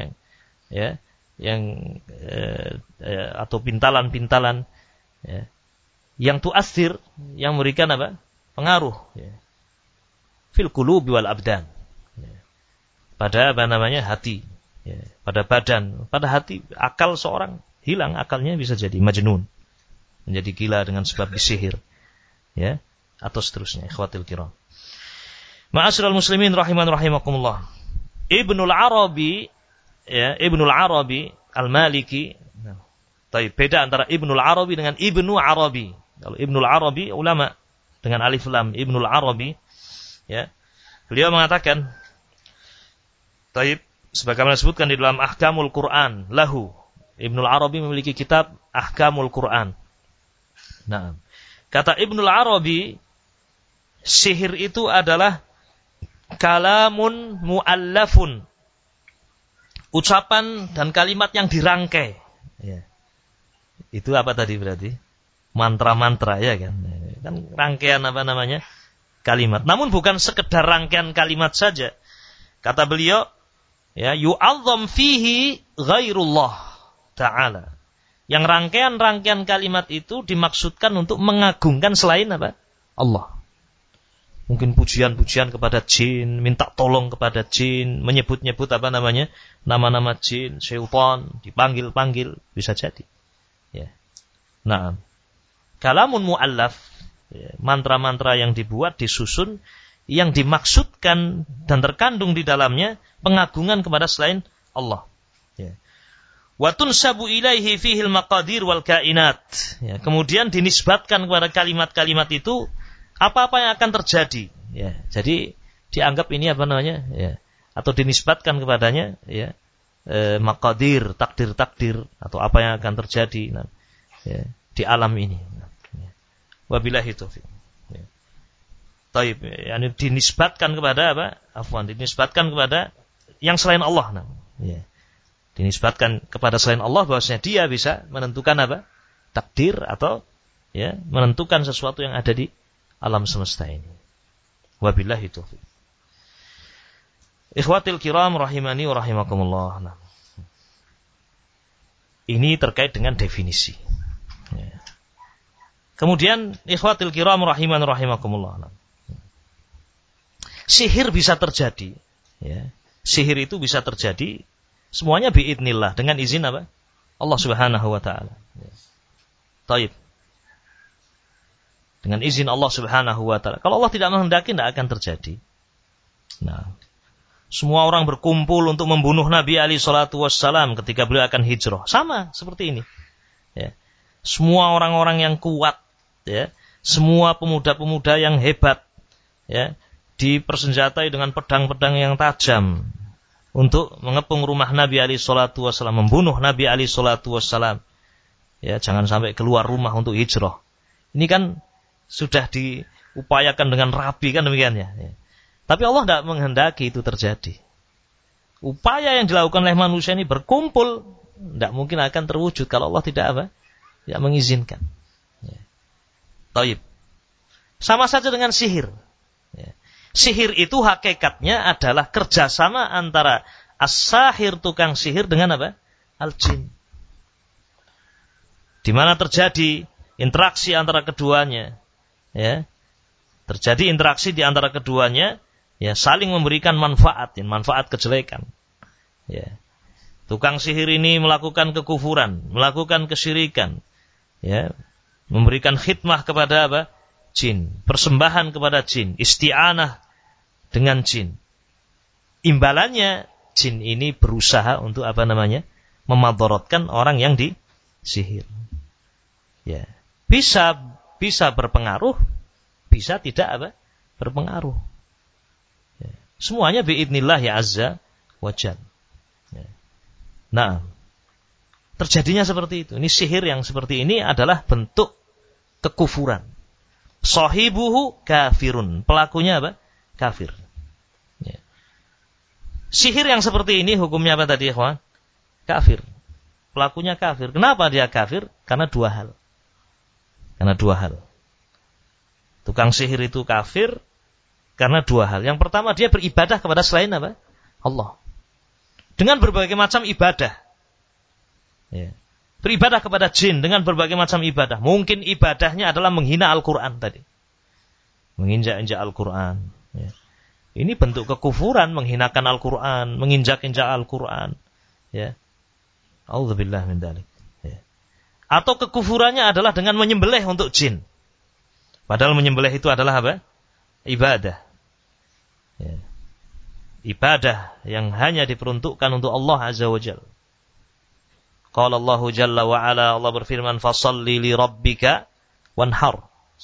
[SPEAKER 1] atau pintalan-pintalan ya, yang tu'athir, yang memberikan pengaruh ya, fil qulubi wal abdan ya, pada hati ya, pada badan, pada hati, akal seorang hilang, akalnya bisa jadi majnun, menjadi gila dengan sebab disihir ya, atau seterusnya. Ikhwatil kiram, ma'asyiral muslimin rahimakumullah. Ibnul Arabi Al-Maliki. Tapi beda antara Ibnul Arabi dengan Ibnu Arabi. Kalau Ibnul Arabi ulama dengan alif lam, Ibnul Arabi ya. Beliau mengatakan, taib, sebagaimana disebutkan di dalam Ahkamul Quran, lahu. Ibnul Arabi memiliki kitab Ahkamul Quran. Nah, kata Ibnul Arabi, sihir itu adalah kalamun mu'allafun, ucapan dan kalimat yang dirangkai. Ya. Itu apa tadi berarti? Mantra-mantra ya kan? Kan rangkaian kalimat. Namun bukan sekedar rangkaian kalimat saja. Kata beliau, ya, yu'azzam fihi ghairullah ta'ala. Yang rangkaian-rangkaian kalimat itu dimaksudkan untuk mengagungkan selain Allah. Mungkin pujian-pujian kepada jin, minta tolong kepada jin, menyebut-nyebut nama-nama jin, syaitan, dipanggil-panggil, bisa jadi. Ya. Nah, kalamun mu'allaf, ya, mantra-mantra yang dibuat, disusun, yang dimaksudkan dan terkandung di dalamnya pengagungan kepada selain Allah. Ya. Wa tunsabu ilaihi fihil maqadir wal kainat. Ya, kemudian dinisbatkan kepada kalimat-kalimat itu apa-apa yang akan terjadi, ya. Jadi dianggap ini ya, atau dinisbatkan kepadanya, ya, maqadir, takdir atau apa yang akan terjadi, ya, di alam ini. Ya. Wabillahi taufik. Ya. Taib, yani dinisbatkan kepada dinisbatkan kepada yang selain Allah. Ya. Dinisbatkan kepada selain Allah bahwasanya dia bisa menentukan takdir atau ya menentukan sesuatu yang ada di alam semesta ini. Wabillahi taufiq. Ikhwatil kiram rahimani wa rahimakumullah. Nah, ini terkait dengan definisi. Ya. Kemudian ikhwatil kiram rahimani wa rahimakumullah. Nah, sihir bisa terjadi. Ya. Sihir itu bisa terjadi semuanya biidznillah, dengan izin Allah Subhanahu wa taala. Ya. Taib. Dengan izin Allah Subhanahu wa taala. Kalau Allah tidak menghendaki, tidak akan terjadi. Nah, semua orang berkumpul untuk membunuh Nabi alaihi salatu wassalam ketika beliau akan hijrah. Sama seperti ini. Ya. Semua orang-orang yang kuat, ya, semua pemuda-pemuda yang hebat, ya, dipersenjatai dengan pedang-pedang yang tajam untuk mengepung rumah Nabi alaihi salatu wassalam, membunuh Nabi alaihi salatu wassalam. Ya, jangan sampai keluar rumah untuk hijrah. Ini kan sudah diupayakan dengan rapi kan demikian ya. Tapi Allah tidak menghendaki itu terjadi. Upaya yang dilakukan oleh manusia ini berkumpul tidak mungkin akan terwujud kalau Allah tidak mengizinkan. Ya. Taib. Sama saja dengan sihir. Ya. Sihir itu hakikatnya adalah kerjasama antara as-sahir, tukang sihir, dengan al-jin. Di mana terjadi interaksi antara keduanya. Ya, Terjadi interaksi di antara keduanya, ya, saling memberikan manfaat kejelekan. Ya. Tukang sihir ini melakukan kekufuran, melakukan kesyirikan, ya, memberikan khidmah kepada apa? Jin, persembahan kepada jin, isti'anah dengan jin. Imbalannya jin ini berusaha untuk apa namanya? Memadaratkan orang yang disihir. Ya. Bisa berpengaruh, bisa tidak apa? Berpengaruh. Ya. Semuanya biidznillah ya azza wa jalla. Ya. Nah, terjadinya seperti itu. Ini sihir yang seperti ini adalah bentuk kekufuran. Sahibuhu kafirun. Pelakunya apa? Kafir. Ya. Sihir yang seperti ini hukumnya apa tadi, ikhwan? Kafir. Pelakunya kafir. Kenapa dia kafir? Karena dua hal. Tukang sihir itu kafir karena dua hal. Yang pertama, dia beribadah kepada selain apa? Allah. Dengan berbagai macam ibadah. Ya. Beribadah kepada jin dengan berbagai macam ibadah. Mungkin ibadahnya adalah menghina Al-Quran tadi. Menginjak-injak Al-Quran. Ya. Ini bentuk kekufuran, menghinakan Al-Quran, menginjak-injak Al-Quran. Ya. A'udzubillah min dzalik. Ya. Atau kekufurannya adalah dengan menyembelih untuk jin. Padahal menyembelih itu adalah apa? Ibadah. Ya. Ibadah yang hanya diperuntukkan untuk Allah Azza wa Jalla. Qala Allah Jalla wa Ala, Allah berfirman, "Fashalli li rabbika wanhar."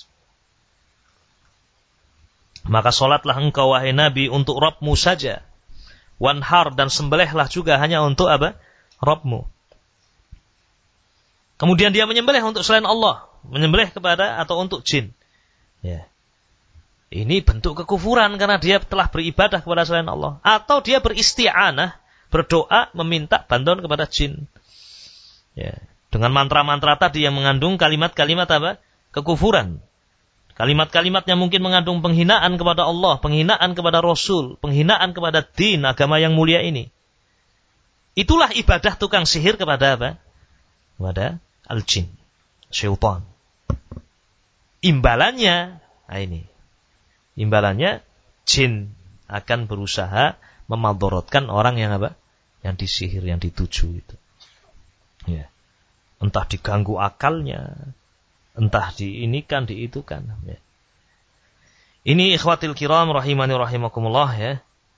[SPEAKER 1] Maka salatlah engkau wahai Nabi untuk Rabbmu saja. Wanhar, dan sembelihlah juga hanya untuk apa? Rabbmu. Kemudian dia menyembelih untuk selain Allah, menyembelih kepada atau untuk jin. Ya. Ini bentuk kekufuran karena dia telah beribadah kepada selain Allah. Atau dia beristi'anah, berdoa, meminta bantuan kepada jin. Ya. Dengan mantra-mantra tadi yang mengandung kalimat-kalimat apa? Kekufuran. Kalimat-kalimat yang mungkin mengandung penghinaan kepada Allah, penghinaan kepada Rasul, penghinaan kepada din, agama yang mulia ini. Itulah ibadah tukang sihir kepada apa? Kepada al-jin, syaitan. Imbalannya, imbalannya jin akan berusaha memadaratkan orang yang apa? Yang disihir, yang dituju itu. Ya. Entah diganggu akalnya, entah diinikan, diitukan. Ya. Ini ikhwatil kiram rahimani rahimakumullah, ya.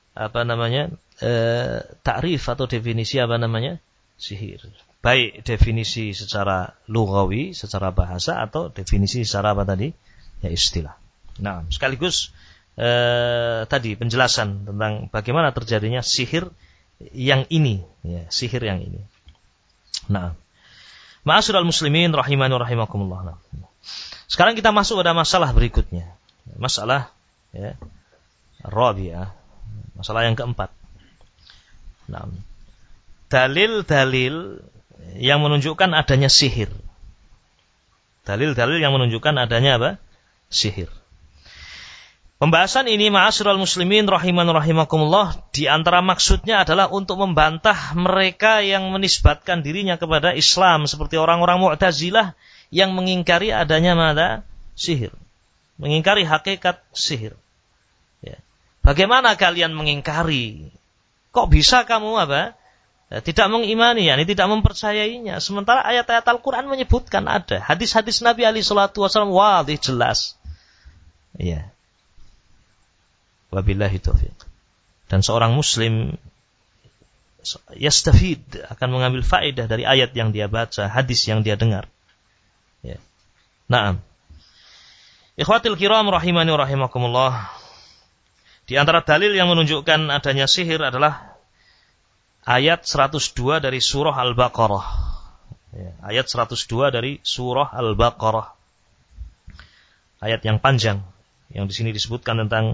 [SPEAKER 1] Ta'rif atau definisi sihir. Baik definisi secara lughawi, secara bahasa, atau definisi secara ya, istilah. Nah, sekaligus tadi penjelasan tentang bagaimana terjadinya sihir yang ini, ya, sihir yang ini. Nah, ma'asyiral muslimin rahimani rahimakumullah. Nah, sekarang kita masuk pada masalah berikutnya. Masalah, ya, rabi'ah, masalah yang keempat. Nah, dalil-dalil yang menunjukkan adanya sihir. Dalil-dalil yang menunjukkan adanya apa? Sihir. Pembahasan ini ma'asyiral muslimin rahiman rahimakumullah, di antara maksudnya adalah untuk membantah mereka yang menisbatkan dirinya kepada Islam seperti orang-orang Mu'tazilah yang mengingkari adanya sihir. Mengingkari hakikat sihir. Ya. Bagaimana kalian mengingkari? Kok bisa kamu tidak mengimani, tidak mempercayainya. Sementara ayat-ayat Al-Quran menyebutkan ada. Hadis-hadis Nabi alaihi salatu wasallam wadih, jelas. Ya. Wabillahi taufiq. Dan seorang muslim yastafid, akan mengambil faedah dari ayat yang dia baca, hadis yang dia dengar. Ya. Naam. Ikhwatil kiram rahimani rahimakumullah. Di antara dalil yang menunjukkan adanya sihir adalah ayat 102 dari surah Al-Baqarah. Ya, ayat 102 dari surah Al-Baqarah. Ayat yang panjang yang di sini disebutkan tentang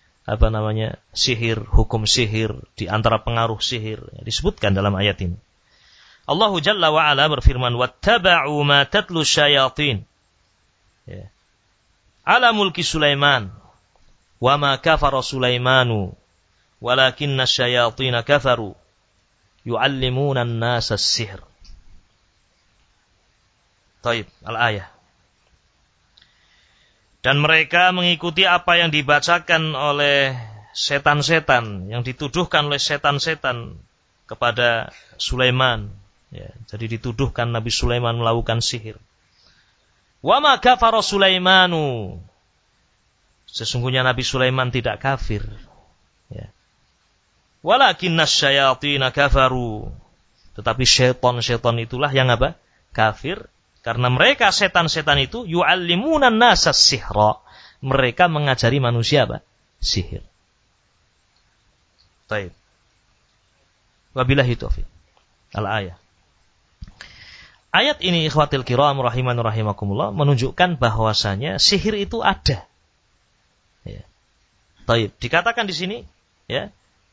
[SPEAKER 1] sihir, hukum sihir, di antara pengaruh sihir, disebutkan dalam ayat ini. Allah Jalla wa Ala berfirman, "Wattaba'u ma tatlu syayatin." Ya. Ala mulki Sulaiman, wa ma kafara Sulaimanu, walakinna syayatina kafaru, yu'allimuna an-nasa as-sihr. Taib, al-ayah. Dan mereka mengikuti apa yang dibacakan oleh setan-setan, yang dituduhkan oleh setan-setan kepada Sulaiman. Ya, jadi dituduhkan Nabi Sulaiman melakukan sihir. Wa ma kafara Sulaimanu. Sesungguhnya Nabi Sulaiman tidak kafir. Ya. Walakinnas syayatina kafaru. Tetapi syaitan-syaitan itulah yang apa? Kafir. Karena mereka setan-setan itu yu'allimunan nasa sihra. Mereka mengajari manusia apa? Sihir. Baik. Wabillahi taufiq. Al-ayah. Ayat ini ikhwatil kiram rahiman rahimakumullah menunjukkan bahwasanya sihir itu ada. Ya. Baik, dikatakan di sini ya.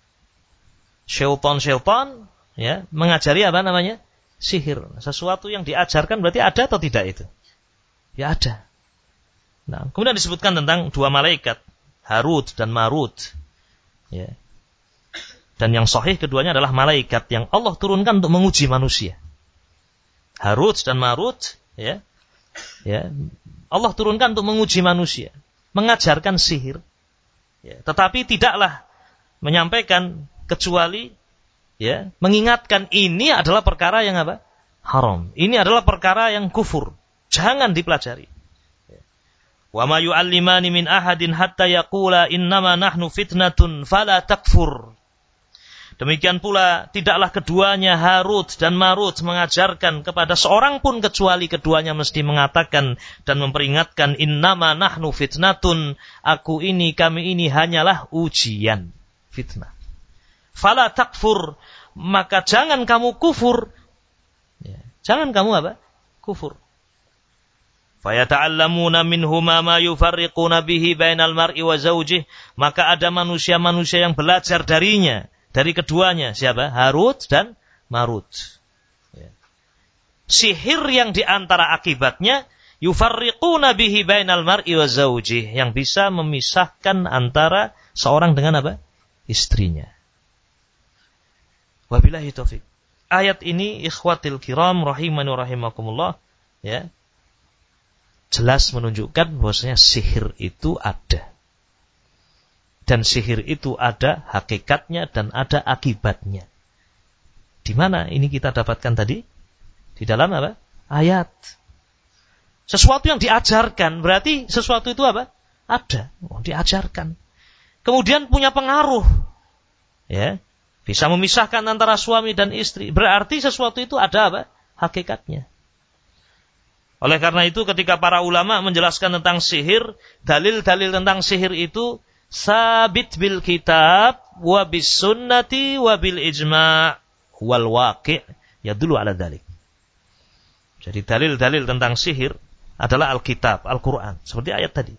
[SPEAKER 1] Syaitan ya, mengajari apa namanya? Sihir. Sesuatu yang diajarkan berarti ada atau tidak itu? Ya ada. Nah, kemudian disebutkan tentang dua malaikat, Harut dan Marut. Ya. Dan yang sahih keduanya adalah malaikat yang Allah turunkan untuk menguji manusia. Harut dan Marut, ya, Allah turunkan untuk menguji manusia, mengajarkan sihir, ya, tetapi tidaklah menyampaikan kecuali, ya, mengingatkan ini adalah perkara yang apa? Haram. Ini adalah perkara yang kufur. Jangan dipelajari. Wa ma yu'allimani min ahadin hatta yaqula innama nahnu fitnatun fala takfur. Demikian pula tidaklah keduanya Harut dan Marut mengajarkan kepada seorang pun kecuali keduanya mesti mengatakan dan memperingatkan innama nahnu fitnatun, kami ini hanyalah ujian, fitnah. Fala takfur, maka jangan kamu kufur. Ya, jangan kamu apa? Kufur. Fayata'allamuna minhuma ma yufarriquna bihi bainal mar'i wa zawjih, maka ada manusia-manusia yang belajar darinya. Dari keduanya, siapa? Harut dan Marut. Ya. Sihir yang diantara akibatnya, yufarriquna bihi bainal mar'i wa zawjih, yang bisa memisahkan antara seorang dengan apa? Istrinya. Wabillahi taufik. Ayat ini, ikhwatil kiram, rahimani wa rahimakumullah, ya, jelas menunjukkan bahwasanya sihir itu ada. Dan sihir itu ada hakikatnya dan ada akibatnya. Di mana ini kita dapatkan tadi? Di dalam apa? Ayat. Sesuatu yang diajarkan, berarti sesuatu itu apa? Ada. Diajarkan. Kemudian punya pengaruh. Ya. Bisa memisahkan antara suami dan istri. Berarti sesuatu itu ada apa? Hakikatnya. Oleh karena itu ketika para ulama menjelaskan tentang sihir, dalil-dalil tentang sihir itu sabit bil kitab wa bis sunnati wa bil ijma' wal waqi' yadullu ala dzalik. Jadi dalil-dalil tentang sihir adalah Alkitab, Al-Qur'an, seperti ayat tadi.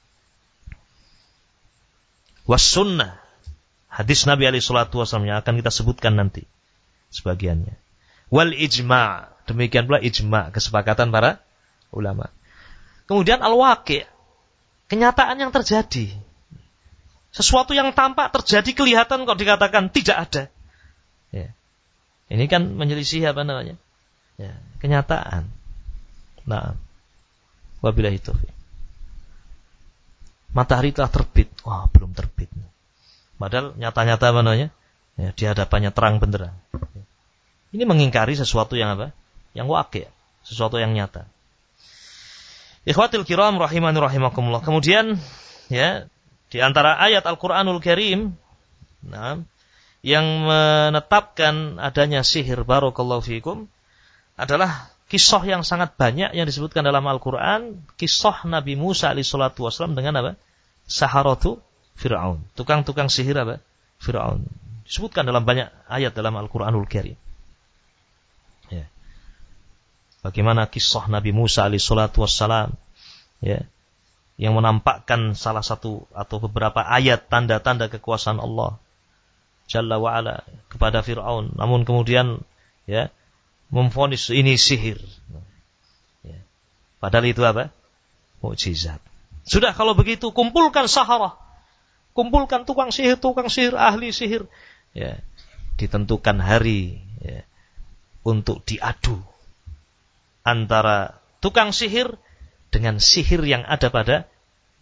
[SPEAKER 1] Was sunnah, hadis Nabi alaihi salatu wasallam yang akan kita sebutkan nanti sebagiannya. Wal ijma', demikian pula ijma', kesepakatan para ulama. Kemudian al-waqi', kenyataan yang terjadi. Sesuatu yang tampak terjadi kelihatan kok dikatakan tidak ada. Ya. Ini kan menyelisih apa namanya? Ya, kenyataan. Nah, wabillahi taufiq. Matahari telah terbit. Wah, belum terbit. Padahal nyata-nyata apa namanya? Ya, di hadapannya terang benderang. Ya. Ini mengingkari sesuatu yang apa? Yang waqi', sesuatu yang nyata. Ikhwatil kiram rahimani rahimakumullah. Kemudian ya, di antara ayat Al-Quranul Karim, nah, yang menetapkan adanya sihir, barakallahu fikum, adalah kisah yang sangat banyak yang disebutkan dalam Al-Quran. Kisah Nabi Musa alaihissalatu wassalam dengan apa? Saharatu Fir'aun. Tukang-tukang sihir apa? Fir'aun. Disebutkan dalam banyak ayat dalam Al-Quranul Karim. Ya. Bagaimana kisah Nabi Musa alaihissalatu wassalam, ya, yang menampakkan salah satu atau beberapa ayat tanda-tanda kekuasaan Allah Jalla wa'ala kepada Fir'aun. Namun kemudian ya, memvonis ini sihir. Ya. Padahal itu apa? Mukjizat. Sudah kalau begitu kumpulkan saharah. Kumpulkan tukang sihir, ahli sihir. Ya. Ditentukan hari ya, untuk diadu antara tukang sihir dengan sihir yang ada pada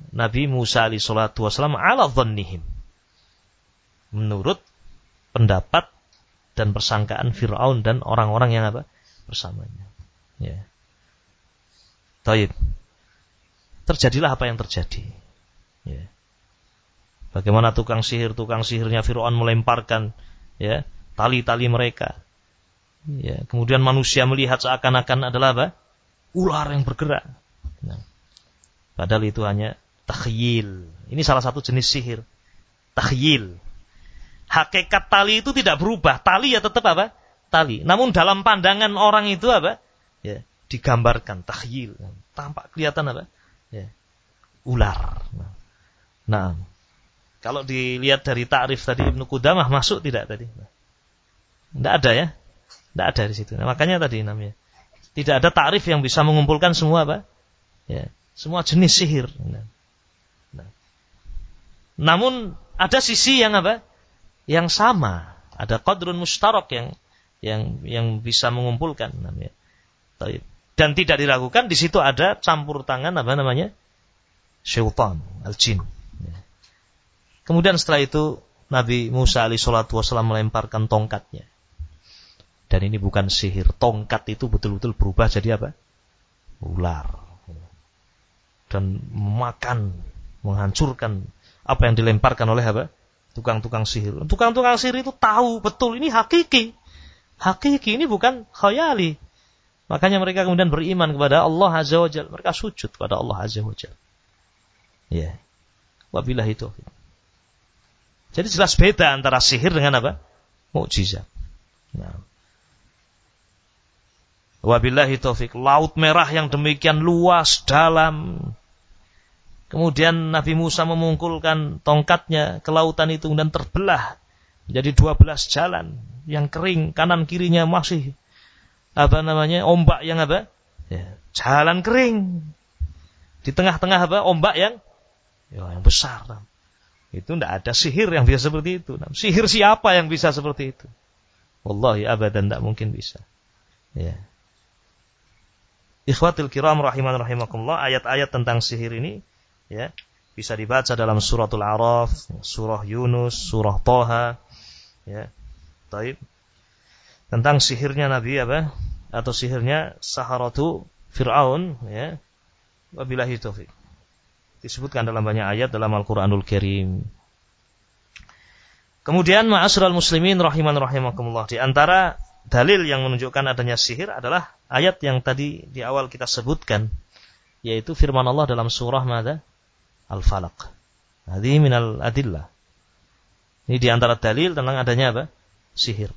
[SPEAKER 1] Nabi Musa alaihi salatu wasallam ala dhannihim. Menurut pendapat dan persangkaan Fir'aun dan orang-orang yang apa? Bersamanya. Ya. Taib. Terjadilah apa yang terjadi. Ya. Bagaimana tukang sihirnya Fir'aun melemparkan ya, tali-tali mereka. Ya, kemudian manusia melihat seakan-akan adalah apa? Ular yang bergerak. Nah, padahal itu hanya takhyil. Ini salah satu jenis sihir. Takhyil. Hakikat tali itu tidak berubah. Tali ya tetap apa? Tali. Namun dalam pandangan orang itu apa? Ya, digambarkan takhyil. Tampak kelihatan apa? Ya, ular. Nah, kalau dilihat dari ta'rif tadi Ibnu Qudamah masuk tidak tadi? Tidak ada ya? Tidak ada di situ. Nah, makanya tadi namanya tidak ada ta'rif yang bisa mengumpulkan semua apa? Ya, semua jenis sihir. Nah. Namun ada sisi yang apa? Yang sama. Ada qadrun mustarak yang bisa mengumpulkan namanya. Dan tidak diragukan di situ ada campur tangan apa namanya? Syaitan, al-jin. Kemudian setelah itu Nabi Musa alaihi salatu wasallam melemparkan tongkatnya. Dan ini bukan sihir. Tongkat itu betul-betul berubah jadi apa? Ular. Dan memakan, menghancurkan apa yang dilemparkan oleh apa? Tukang-tukang sihir. Tukang-tukang sihir itu tahu betul ini hakiki. Hakiki ini bukan khayali. Makanya mereka kemudian beriman kepada Allah Azza wa Jalla. Mereka sujud kepada Allah Azza wa Jalla. Ya. Wabillahi taufiq. Jadi jelas beda antara sihir dengan apa? Mukjizat. Nah. Wabillahi taufik. Laut merah yang demikian luas, dalam. Kemudian Nabi Musa memungkulkan tongkatnya ke lautan itu dan terbelah menjadi 12 jalan yang kering, kanan kirinya masih ombak yang apa? Ya, jalan kering. Di tengah-tengah apa? Ombak yang besar. Itu tidak ada sihir yang bisa seperti itu. Sihir siapa yang bisa seperti itu? Wallahi abadan, tidak mungkin bisa. Ya. Ikhwatul kiram rahiman rahimakumullah, ayat-ayat tentang sihir ini ya bisa dibaca dalam suratul A'raf, surah Yunus, surah Thaha, ya. Taib. Tentang sihirnya Nabi atau sihirnya saharatu Fir'aun, ya. Wabillahi taufik. Disebutkan dalam banyak ayat dalam Al-Qur'anul Karim. Kemudian ma'asyiral muslimin rahiman rahimakumullah, di antara dalil yang menunjukkan adanya sihir adalah ayat yang tadi di awal kita sebutkan, yaitu firman Allah dalam surah Al-Falaq. Hadhihi minal adillah. Ini di antara dalil tentang adanya apa? Sihir.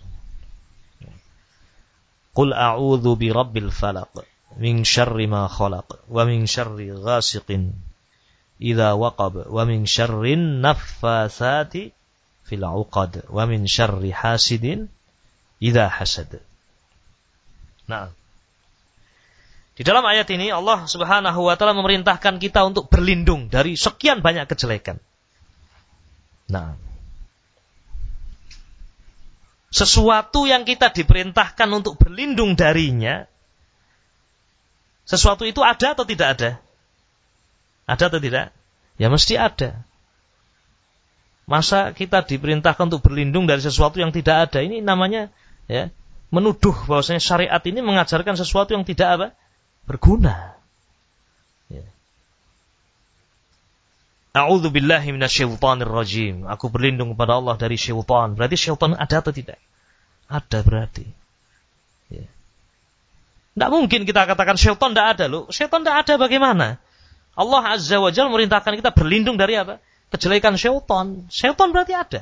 [SPEAKER 1] Qul a'udzu birabbil falaq min syarri ma khalaq wa min syarri ghasiqin idza waqab wa min syarrin naffatsati fil 'uqad wa min syarri hasidin idza hasad. Nah, di dalam ayat ini Allah Subhanahu wa taala memerintahkan kita untuk berlindung dari sekian banyak kejelekan. Nah, sesuatu yang kita diperintahkan untuk berlindung darinya, sesuatu itu ada atau tidak ada? Ada atau tidak? Ya mesti ada. Masa kita diperintahkan untuk berlindung dari sesuatu yang tidak ada? Ini namanya ya menuduh bahwasanya syariat ini mengajarkan sesuatu yang tidak berguna. Ya. A'udzu billahi minasyaitonir rajim. Aku berlindung kepada Allah dari syaitan. Berarti syaitan ada atau tidak? Ada berarti. Ya. Tidak mungkin kita katakan syaitan tidak ada loh. Syaitan tidak ada bagaimana? Allah Azza wa Jalla merintahkan kita berlindung dari apa? Kejelekan syaitan. Syaitan berarti ada.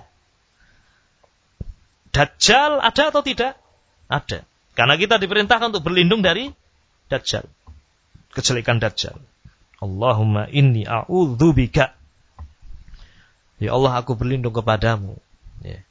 [SPEAKER 1] Dajjal ada atau tidak? Ada. Karena kita diperintahkan untuk berlindung dari Dajjal. Kejelekan Dajjal. Allahumma inni a'udzubika. Ya Allah, aku berlindung kepadamu. Ya.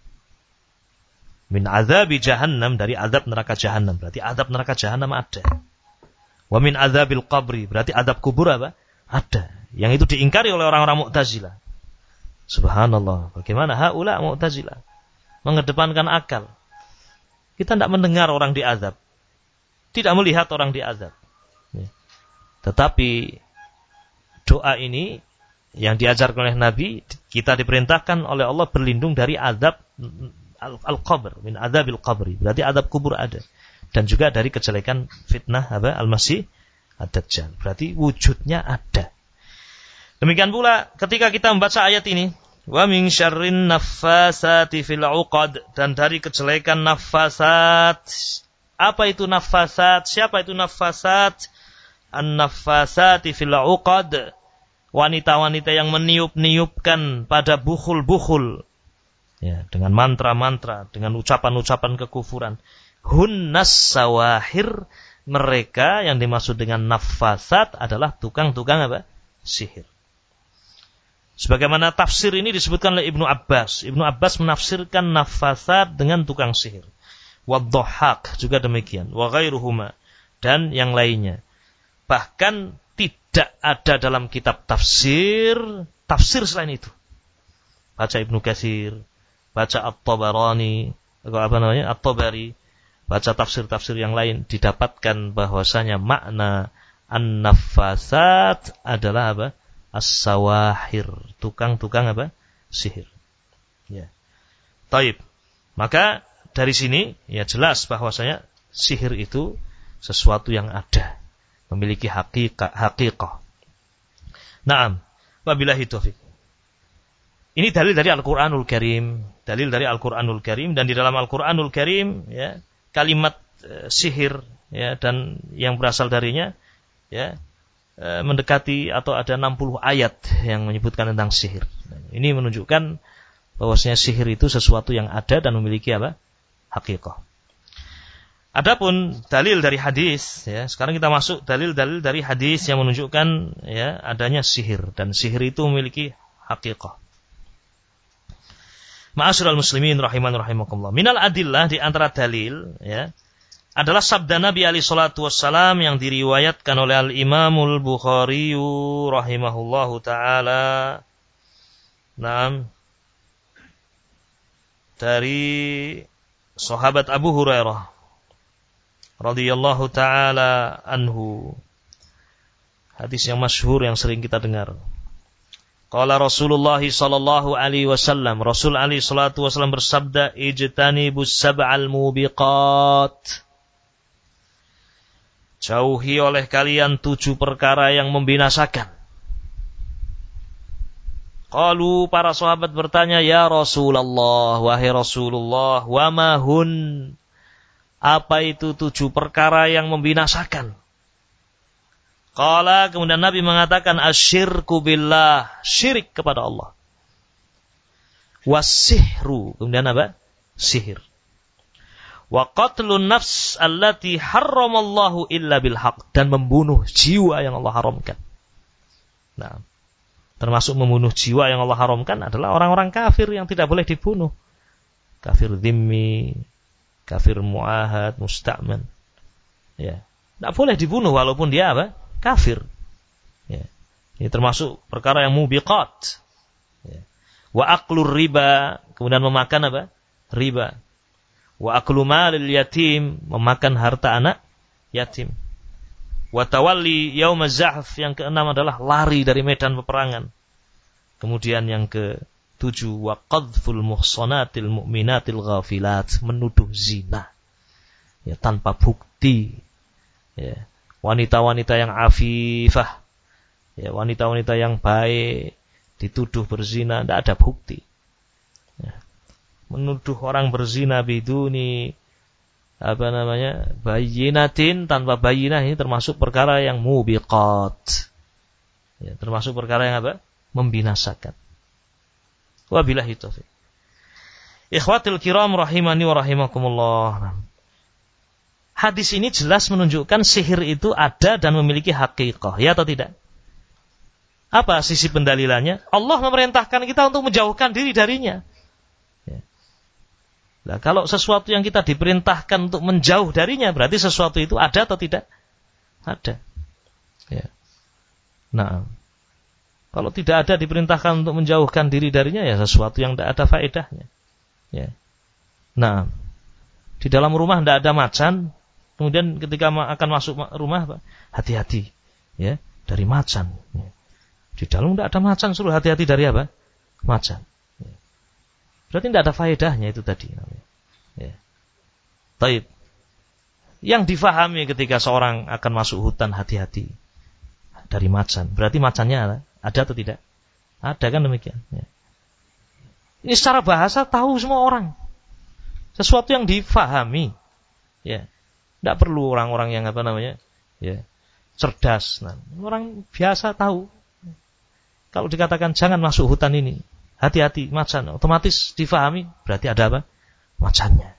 [SPEAKER 1] Min azabi jahannam, dari azab neraka jahannam. Berarti azab neraka jahannam ada. Wa min azabil qabri, berarti azab kubur apa? Ada. Yang itu diingkari oleh orang-orang Mu'tazilah. Subhanallah. Bagaimana haula Mu'tazilah? Mengedepankan akal. Kita tidak mendengar orang diazab. Tidak melihat orang diazab. Ya. Tetapi
[SPEAKER 2] doa ini yang diajarkan oleh Nabi, kita diperintahkan oleh Allah berlindung dari azab al-qabr, min azabil qabri. Berarti azab kubur ada. Dan juga dari kejelekan fitnah al-Masih ad-Dajjal. Berarti wujudnya ada. Demikian pula ketika kita membaca ayat ini, wa min syarrin naffasati fil 'uqad, dan dari kejelekan nafasat. Apa itu nafasat? Siapa itu nafasat? An-naffasati fil 'uqad, wanita-wanita yang meniup-niupkan pada bukhul-bukhul, ya, dengan mantra-mantra, dengan ucapan-ucapan kekufuran. Hunnas sawahir, mereka yang dimaksud dengan nafasat adalah tukang-tukang sihir. Sebagaimana tafsir ini disebutkan oleh Ibnu Abbas. Ibnu Abbas menafsirkan nafasat dengan tukang sihir. Wadhahak juga demikian. Wa ghairuhuma, dan yang lainnya. Bahkan tidak ada dalam kitab tafsir selain itu. Baca Ibnu Katsir, baca At-Tabarani, At-Tabari, baca tafsir-tafsir yang lain, didapatkan bahwasanya makna an-nafasat adalah as-sawahir, tukang-tukang sihir. Ya. Taib. Maka dari sini ya jelas bahwasanya sihir itu sesuatu yang ada, memiliki hakikah. Naam, wabillahi taufik. Ini dalil dari Al-Qur'anul Karim, dan di dalam Al-Qur'anul Karim ya, kalimat sihir ya dan yang berasal darinya ya mendekati atau ada 60 ayat yang menyebutkan tentang sihir. Ini menunjukkan bahwasanya sihir itu sesuatu yang ada dan memiliki hakikah. Adapun dalil dari hadis, ya, sekarang kita masuk dalil-dalil dari hadis yang menunjukkan ya adanya sihir, dan sihir itu memiliki hakikah. Ma'asyiral muslimin rahiman rahimakumullah. Minal adillah, di antara dalil ya adalah sabda Nabi alaihi salatu wassalam yang diriwayatkan oleh Al-Imamul Bukhari rahimahullahu taala. Naam, dari sahabat Abu Hurairah radhiyallahu taala anhu. Hadis yang masyhur yang sering kita dengar. Qala Rasulullah sallallahu alaihi wasallam, Rasul alaihi salatu wasallam bersabda, ijtanibus sab'al mubiqat. Jauhi oleh kalian 7 perkara yang membinasakan. Qalu, para sahabat bertanya, ya Rasulullah, wahai Rasulullah, wa ma hun, apa itu 7 perkara yang membinasakan? Qala, kemudian Nabi mengatakan, asyirku billah, syirik kepada Allah. Wasihru, kemudian apa? Sihir. Wa qatlun nafs allati harramallahu illa bil haq, dan membunuh jiwa yang Allah haramkan. Nah, termasuk membunuh jiwa yang Allah haramkan adalah orang-orang kafir yang tidak boleh dibunuh. Kafir dhimmi, kafir muahad, musta'man. Ya, tidak boleh dibunuh walaupun dia kafir. Ya. Ini termasuk perkara yang mubiqat. Ya. Wa aklur riba, kemudian memakan riba. Wa aklu malil yatim, memakan harta anak yatim. Wa tawalli yaumaz zahf, yang keenam adalah lari dari medan peperangan. Kemudian yang ke-7, wa qadful muhsanatil mu'minatil ghafilat, menuduh zina ya tanpa bukti. Ya. Wanita-wanita yang afifah, ya, wanita-wanita yang baik dituduh berzina, tidak ada bukti. Ya. Menuduh orang berzina biduni bayyinatin, tanpa bayyinah, ini termasuk perkara yang mubiqat. Ya, termasuk perkara yang membinasakan. Wabillahi taufiq. Ikhwatul kiram rahimani wa rahimakumullah. Hadis ini jelas menunjukkan sihir itu ada dan memiliki hakikah, ya atau tidak? Apa sisi pendalilannya? Allah memerintahkan kita untuk menjauhkan diri darinya. Ya. Nah, kalau sesuatu yang kita diperintahkan untuk menjauh darinya, berarti sesuatu itu ada atau tidak? Ada. Ya. Nah, kalau tidak ada diperintahkan untuk menjauhkan diri darinya, ya sesuatu yang tidak ada faedahnya. Ya. Nah, di dalam rumah tidak ada macan, kemudian ketika akan masuk rumah, hati-hati, ya, dari macan. Ya. Di dalam tidak ada macan, suruh hati-hati dari apa? Macan. Berarti tidak ada faedahnya itu tadi. Ya. Taib. Yang difahami ketika seorang akan masuk hutan, hati-hati dari macan. Berarti macannya ada atau tidak? Ada kan demikian. Ya. Ini secara bahasa tahu semua orang. Sesuatu yang difahami. Ya. Tidak perlu orang-orang yang ya, cerdas. Nah, orang biasa tahu. Kalau dikatakan jangan masuk hutan ini, hati-hati macan, otomatis difahami. Berarti ada apa? Macannya.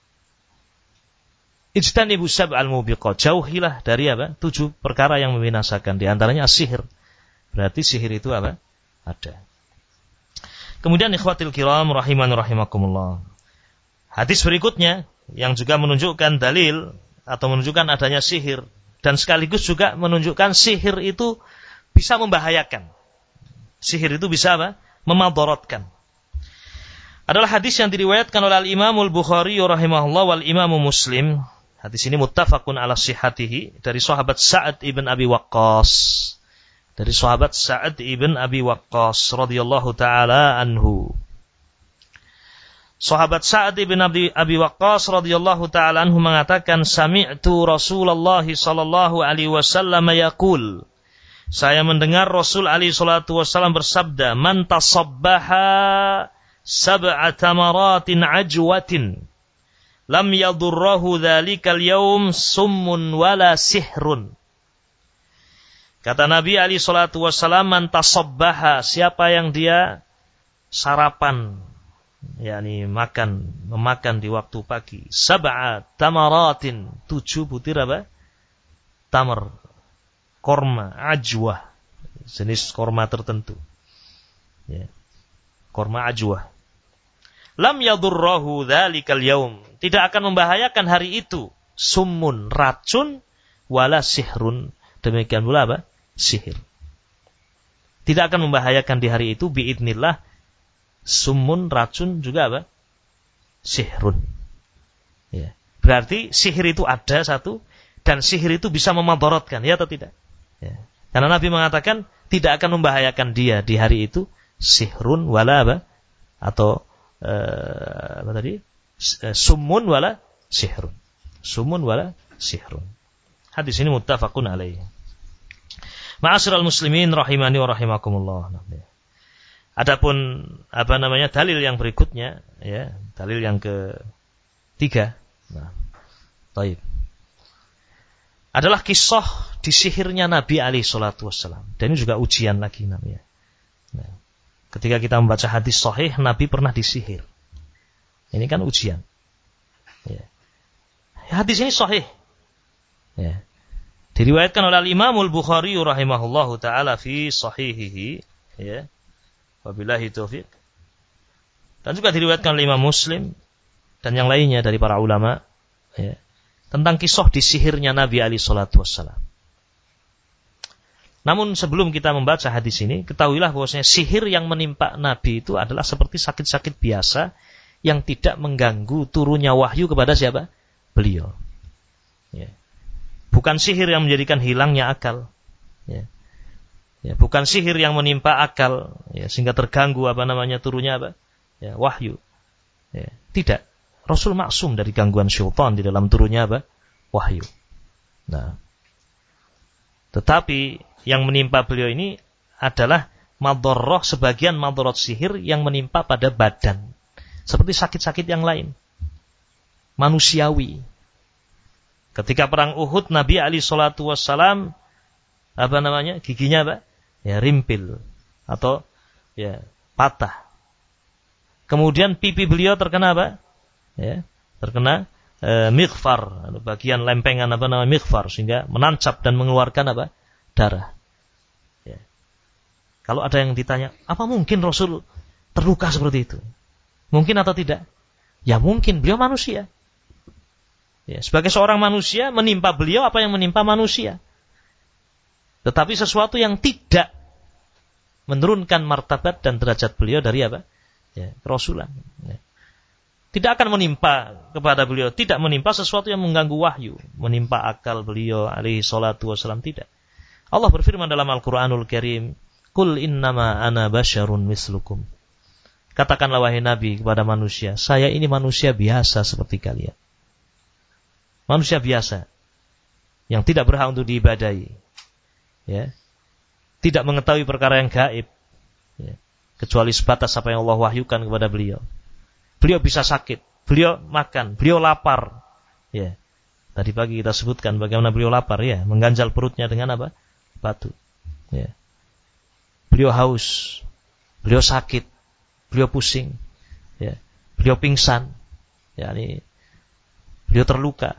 [SPEAKER 2] Ijtanibu sab'al mubiqat, jauhilah dari apa? 7 perkara yang membinasakan, di antaranya sihir. Berarti sihir itu apa? Ada. Kemudian ikhwatil kiram rahimani rahimakumullah. Hadis berikutnya yang juga menunjukkan dalil atau menunjukkan adanya sihir dan sekaligus juga menunjukkan sihir itu bisa membahayakan. Sihir itu bisa apa? Memadaratkan. Adalah hadis yang diriwayatkan oleh Al-Imam Al-Bukhari rahimahullah wal Imam Muslim. Hadis ini muttafaqun ala sihhatihi dari sahabat Sa'ad ibn Abi Waqqas. Dari sahabat Sa'ad ibn Abi Waqqas radhiyallahu taala anhu. Sahabat Sa'ad ibn Abi Waqqas radhiyallahu taala anhu mengatakan, "Sami'tu Rasulullah sallallahu alaihi wasallam yaqul." Saya mendengar Rasul alaihi salatu wasallam bersabda, "Man tasabbaha sab'a tamaratin ajwatin lam yadurrahu dzalikal yaum summun wala sihrun." Kata Nabi alaihi salatu wasallam, "Man tasabbaha," siapa yang dia sarapan, yakni memakan di waktu pagi, sab'a tamaratin, 7 butir apa? Tamar, korma, ajwah, jenis korma tertentu. Ya. Korma ajwah. Lam yadurrahu dzalikal yaum, tidak akan membahayakan hari itu, summun, racun, wala sihrun, demikian pula apa? Sihir. Tidak akan membahayakan di hari itu biidznillah, summun, racun, juga apa? Sihrun. Ya. Berarti sihir itu ada satu, dan sihir itu bisa memadaratkan, ya atau tidak? Ya. Karena Nabi mengatakan tidak akan membahayakan dia di hari itu sihrun wala apa? Atau apa tadi? Summun wala sihrun. Summun wala sihrun. Hadis ini muttafaqun alaihi. Ma'asyiral muslimin rahimani wa rahimakumullah. Adapun dalil yang berikutnya, ya, dalil yang ketiga. Nah, baik. Adalah kisah disihirnya Nabi alaihi salatu wassalam. Dan ini juga ujian lagi namanya. Nah, ketika kita membaca hadis sahih, Nabi pernah disihir. Ini kan ujian. Ya. Hadis ini sahih. Ya. Diriwayatkan oleh Imam Al-Bukhari rahimahullahu taala fi sahihihi, ya. Wabillahi taufiq. Dan juga diriwayatkan oleh Imam Muslim dan yang lainnya dari para ulama, ya, tentang kisah disihirnya Nabi alaihi salatu wassalam. Namun sebelum kita membaca hadis ini, ketahuilah bahwasanya sihir yang menimpa Nabi itu adalah seperti sakit-sakit biasa yang tidak mengganggu turunnya wahyu kepada siapa? Beliau. Ya. Bukan sihir yang menjadikan hilangnya akal. Ya. Ya, bukan sihir yang menimpa akal, ya, sehingga terganggu turunnya apa? Ya, wahyu. Ya. Tidak. Rasul maksum dari gangguan syaitan di dalam turunnya apa? Wahyu. Nah, tetapi yang menimpa beliau ini adalah madharrah, sebagian madharat sihir yang menimpa pada badan, seperti sakit-sakit yang lain, manusiawi. Ketika perang Uhud, Nabi alaihi salatu wassalam giginya apa? Ya, rimpil atau ya patah. Kemudian pipi beliau terkena apa? Ya, terkena mighfar, bagian lempengan mighfar, sehingga menancap dan mengeluarkan apa? Darah. Ya. Kalau ada yang ditanya, apa mungkin Rasul terluka seperti itu? Mungkin atau tidak? Ya mungkin, beliau manusia. Ya, sebagai seorang manusia, menimpa beliau apa yang menimpa manusia. Tetapi sesuatu yang tidak menurunkan martabat dan derajat beliau dari apa? Ya, kerasulan. Ya. Tidak akan menimpa kepada beliau, tidak menimpa sesuatu yang mengganggu wahyu, menimpa akal beliau alaihi salatu wassalam, tidak. Allah berfirman dalam Al-Quranul Karim, Qul innama ana basyarun mislukum. Katakanlah wahai Nabi kepada manusia, saya ini manusia biasa seperti kalian. Manusia biasa yang tidak berhak untuk diibadahi, ya, tidak mengetahui perkara yang gaib, ya, kecuali sebatas apa yang Allah wahyukan kepada beliau. Beliau bisa sakit, beliau makan, beliau lapar, ya. Tadi pagi kita sebutkan bagaimana beliau lapar, ya, mengganjal perutnya dengan apa? Batu, ya. Beliau haus, beliau sakit, beliau pusing, ya, beliau pingsan, yakni beliau terluka,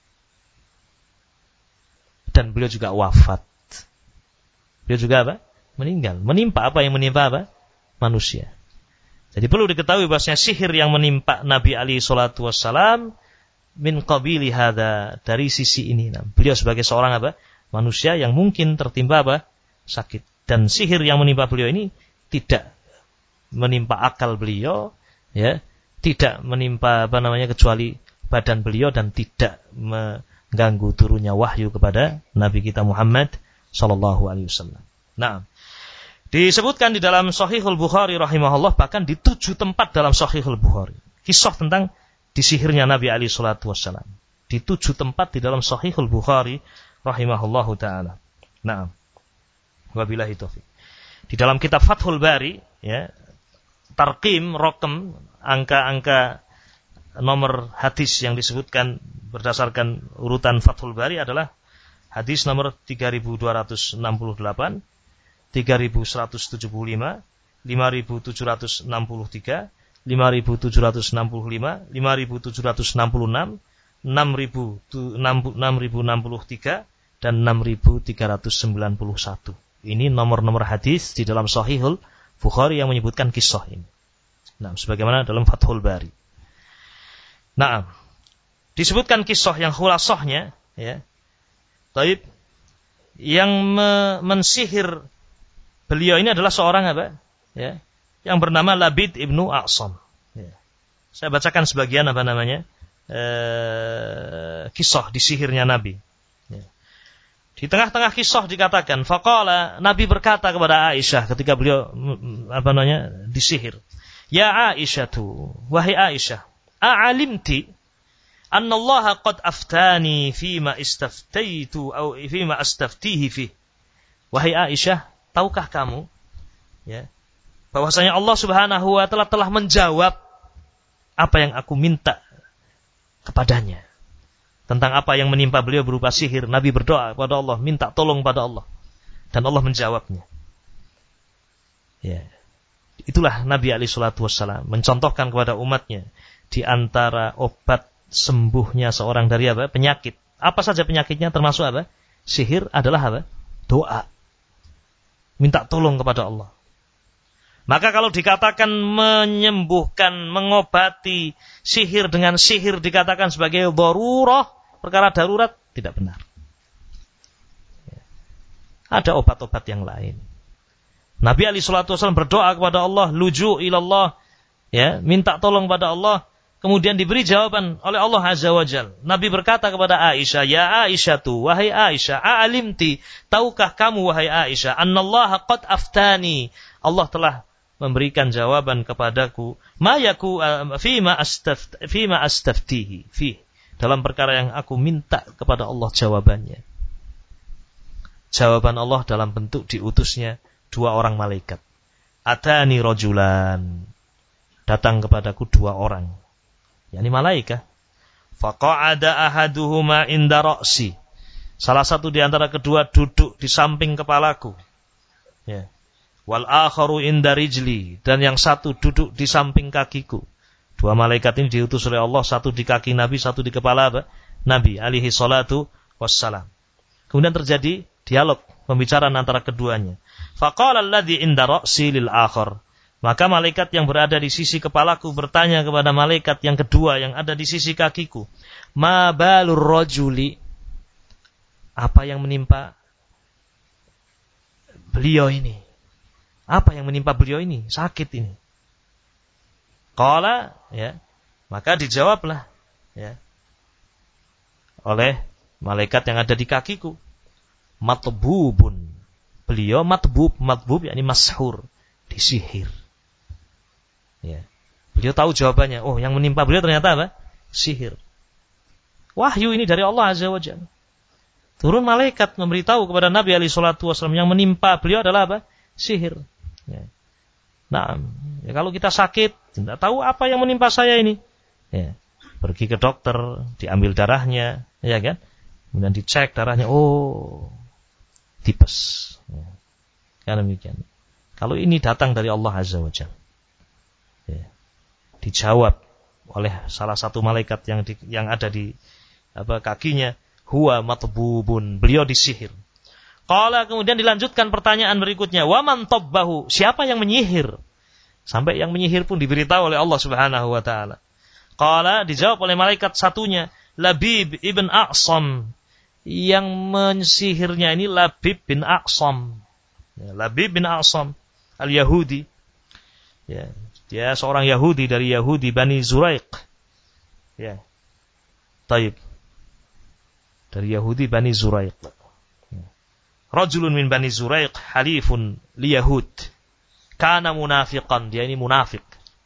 [SPEAKER 2] dan beliau juga wafat. Beliau juga apa? Meninggal. Menimpa apa yang menimpa apa? Manusia. Jadi perlu diketahui bahwasanya sihir yang menimpa Nabi alaihi salatu wassalam min qabili hadza, dari sisi ini. Nah, beliau sebagai seorang apa? Manusia yang mungkin tertimpa apa? Sakit. Dan sihir yang menimpa beliau ini tidak menimpa akal beliau, ya, tidak menimpa kecuali badan beliau, dan tidak mengganggu turunnya wahyu kepada Nabi kita Muhammad sallallahu alaihi wasallam. Nah, disebutkan di dalam Shahihul Bukhari rahimahullah, bahkan di 7 tempat dalam Shahihul Bukhari, kisah tentang disihirnya Nabi alaihi salatu wasallam. Di 7 tempat di dalam Shahihul Bukhari rahimahullahu taala. Nah, wabillahi taufik. Di dalam kitab Fathul Bari, ya, tarqim, raqam, angka-angka nomor hadis yang disebutkan berdasarkan urutan Fathul Bari adalah hadis nomor 3268, 3175, 5763, 5765, 5766, 6063 dan 6391. Ini nomor-nomor hadis di dalam Shahihul Bukhari yang menyebutkan kisah ini. Nah, sebagaimana dalam Fathul Bari. Nah, disebutkan kisah yang khulasahnya, ya. Taib, yang mensihir beliau ini adalah seorang apa? Ya, yang bernama Labid ibnu A'sam. Ya. Saya bacakan sebagian kisah disihirnya Nabi. Ya. Di tengah-tengah kisah dikatakan, faqala, Nabi berkata kepada Aisyah ketika beliau disihir. Ya Aisyatu, wahai Aisyah, a'alimti anna Allah qad aftani fima istaftaitu atau fima astaftihi fi. Wahai Aisyah, tahukah kamu, ya, bahwasanya Allah Subhanahu wa taala telah menjawab apa yang aku minta kepadanya tentang apa yang menimpa beliau berupa sihir. Nabi berdoa kepada Allah, minta tolong pada Allah, dan Allah menjawabnya. Ya. Itulah Nabi alaihi salatu wassalam mencontohkan kepada umatnya di antara obat sembuhnya seorang dari apa? Penyakit. Apa saja penyakitnya, termasuk apa? Sihir adalah apa? Doa. Minta tolong kepada Allah. Maka kalau dikatakan menyembuhkan, mengobati sihir dengan sihir dikatakan sebagai darurah, perkara darurat, tidak benar. Ada obat-obat yang lain. Nabi alaihi salatu wasallam berdoa kepada Allah, luju ilallah, ya, minta tolong pada Allah, kemudian diberi jawaban oleh Allah azza wajal. Nabi berkata kepada Aisyah, ya Aisyatu, wahai Aisyah, a'alimti, tahukah kamu wahai Aisyah, annallaha qad aftani, Allah telah memberikan jawaban kepadaku, fima astaftihi fi, dalam perkara yang aku minta kepada Allah jawabannya. Jawaban Allah dalam bentuk diutusnya 2 orang malaikat. Atani rajulan, datang kepadaku 2 orang, yakni malaikat. Faqa'ada ahaduhuma inda ra'si, salah satu di antara kedua duduk di samping kepalaku, ya. Wal akharu inda rijli, dan yang satu duduk di samping kakiku. 2 malaikat ini diutus oleh Allah, satu di kaki Nabi, satu di kepala apa? Nabi alaihi salatu wassalam. Kemudian terjadi dialog, pembicaraan antara keduanya. Faqala alladhi inda ra'si lil akhar, maka malaikat yang berada di sisi kepalaku bertanya kepada malaikat yang kedua yang ada di sisi kakiku, ma balur rajuli, apa yang menimpa beliau ini? Apa yang menimpa beliau ini? Sakit ini. Qala, ya, maka dijawablah, ya, oleh malaikat yang ada di kakiku, matbubun, beliau matbub yakni mashur, disihir. Ya. Beliau tahu jawabannya. Oh, yang menimpa beliau ternyata apa? Sihir. Wahyu ini dari Allah Azza wa Jalla. Turun malaikat memberitahu kepada Nabi alaihi salatu wasallam yang menimpa beliau adalah apa? Sihir. Ya. Nah, ya kalau kita sakit, tidak tahu apa yang menimpa saya ini. Ya. Pergi ke dokter, diambil darahnya, ya kan? Kemudian dicek darahnya, oh, tipes. Ya. Karena demikian. Kalau ini datang dari Allah Azza wa Jalla. Ya. Dijawab oleh salah satu malaikat yang ada di kakinya, huwa matbubun, beliau disihir. Qala, kemudian dilanjutkan pertanyaan berikutnya, wa man tabbahu, siapa yang menyihir? Sampai yang menyihir pun diberitahu oleh Allah Subhanahu wa taala. Qala, dijawab oleh malaikat satunya, Labib ibn Aqsam. Yang menyihirnya ini Labib bin Aqsam. Ya, Labib bin Aqsam al-Yahudi. Ya, dia seorang Yahudi dari Yahudi Bani Zuraiq. Ya. Taib. Dari Yahudi Bani Zuraiq. Rajulun min Bani Zuraiq halifun li Yahud. Kana munafiqan, dia ini munafik.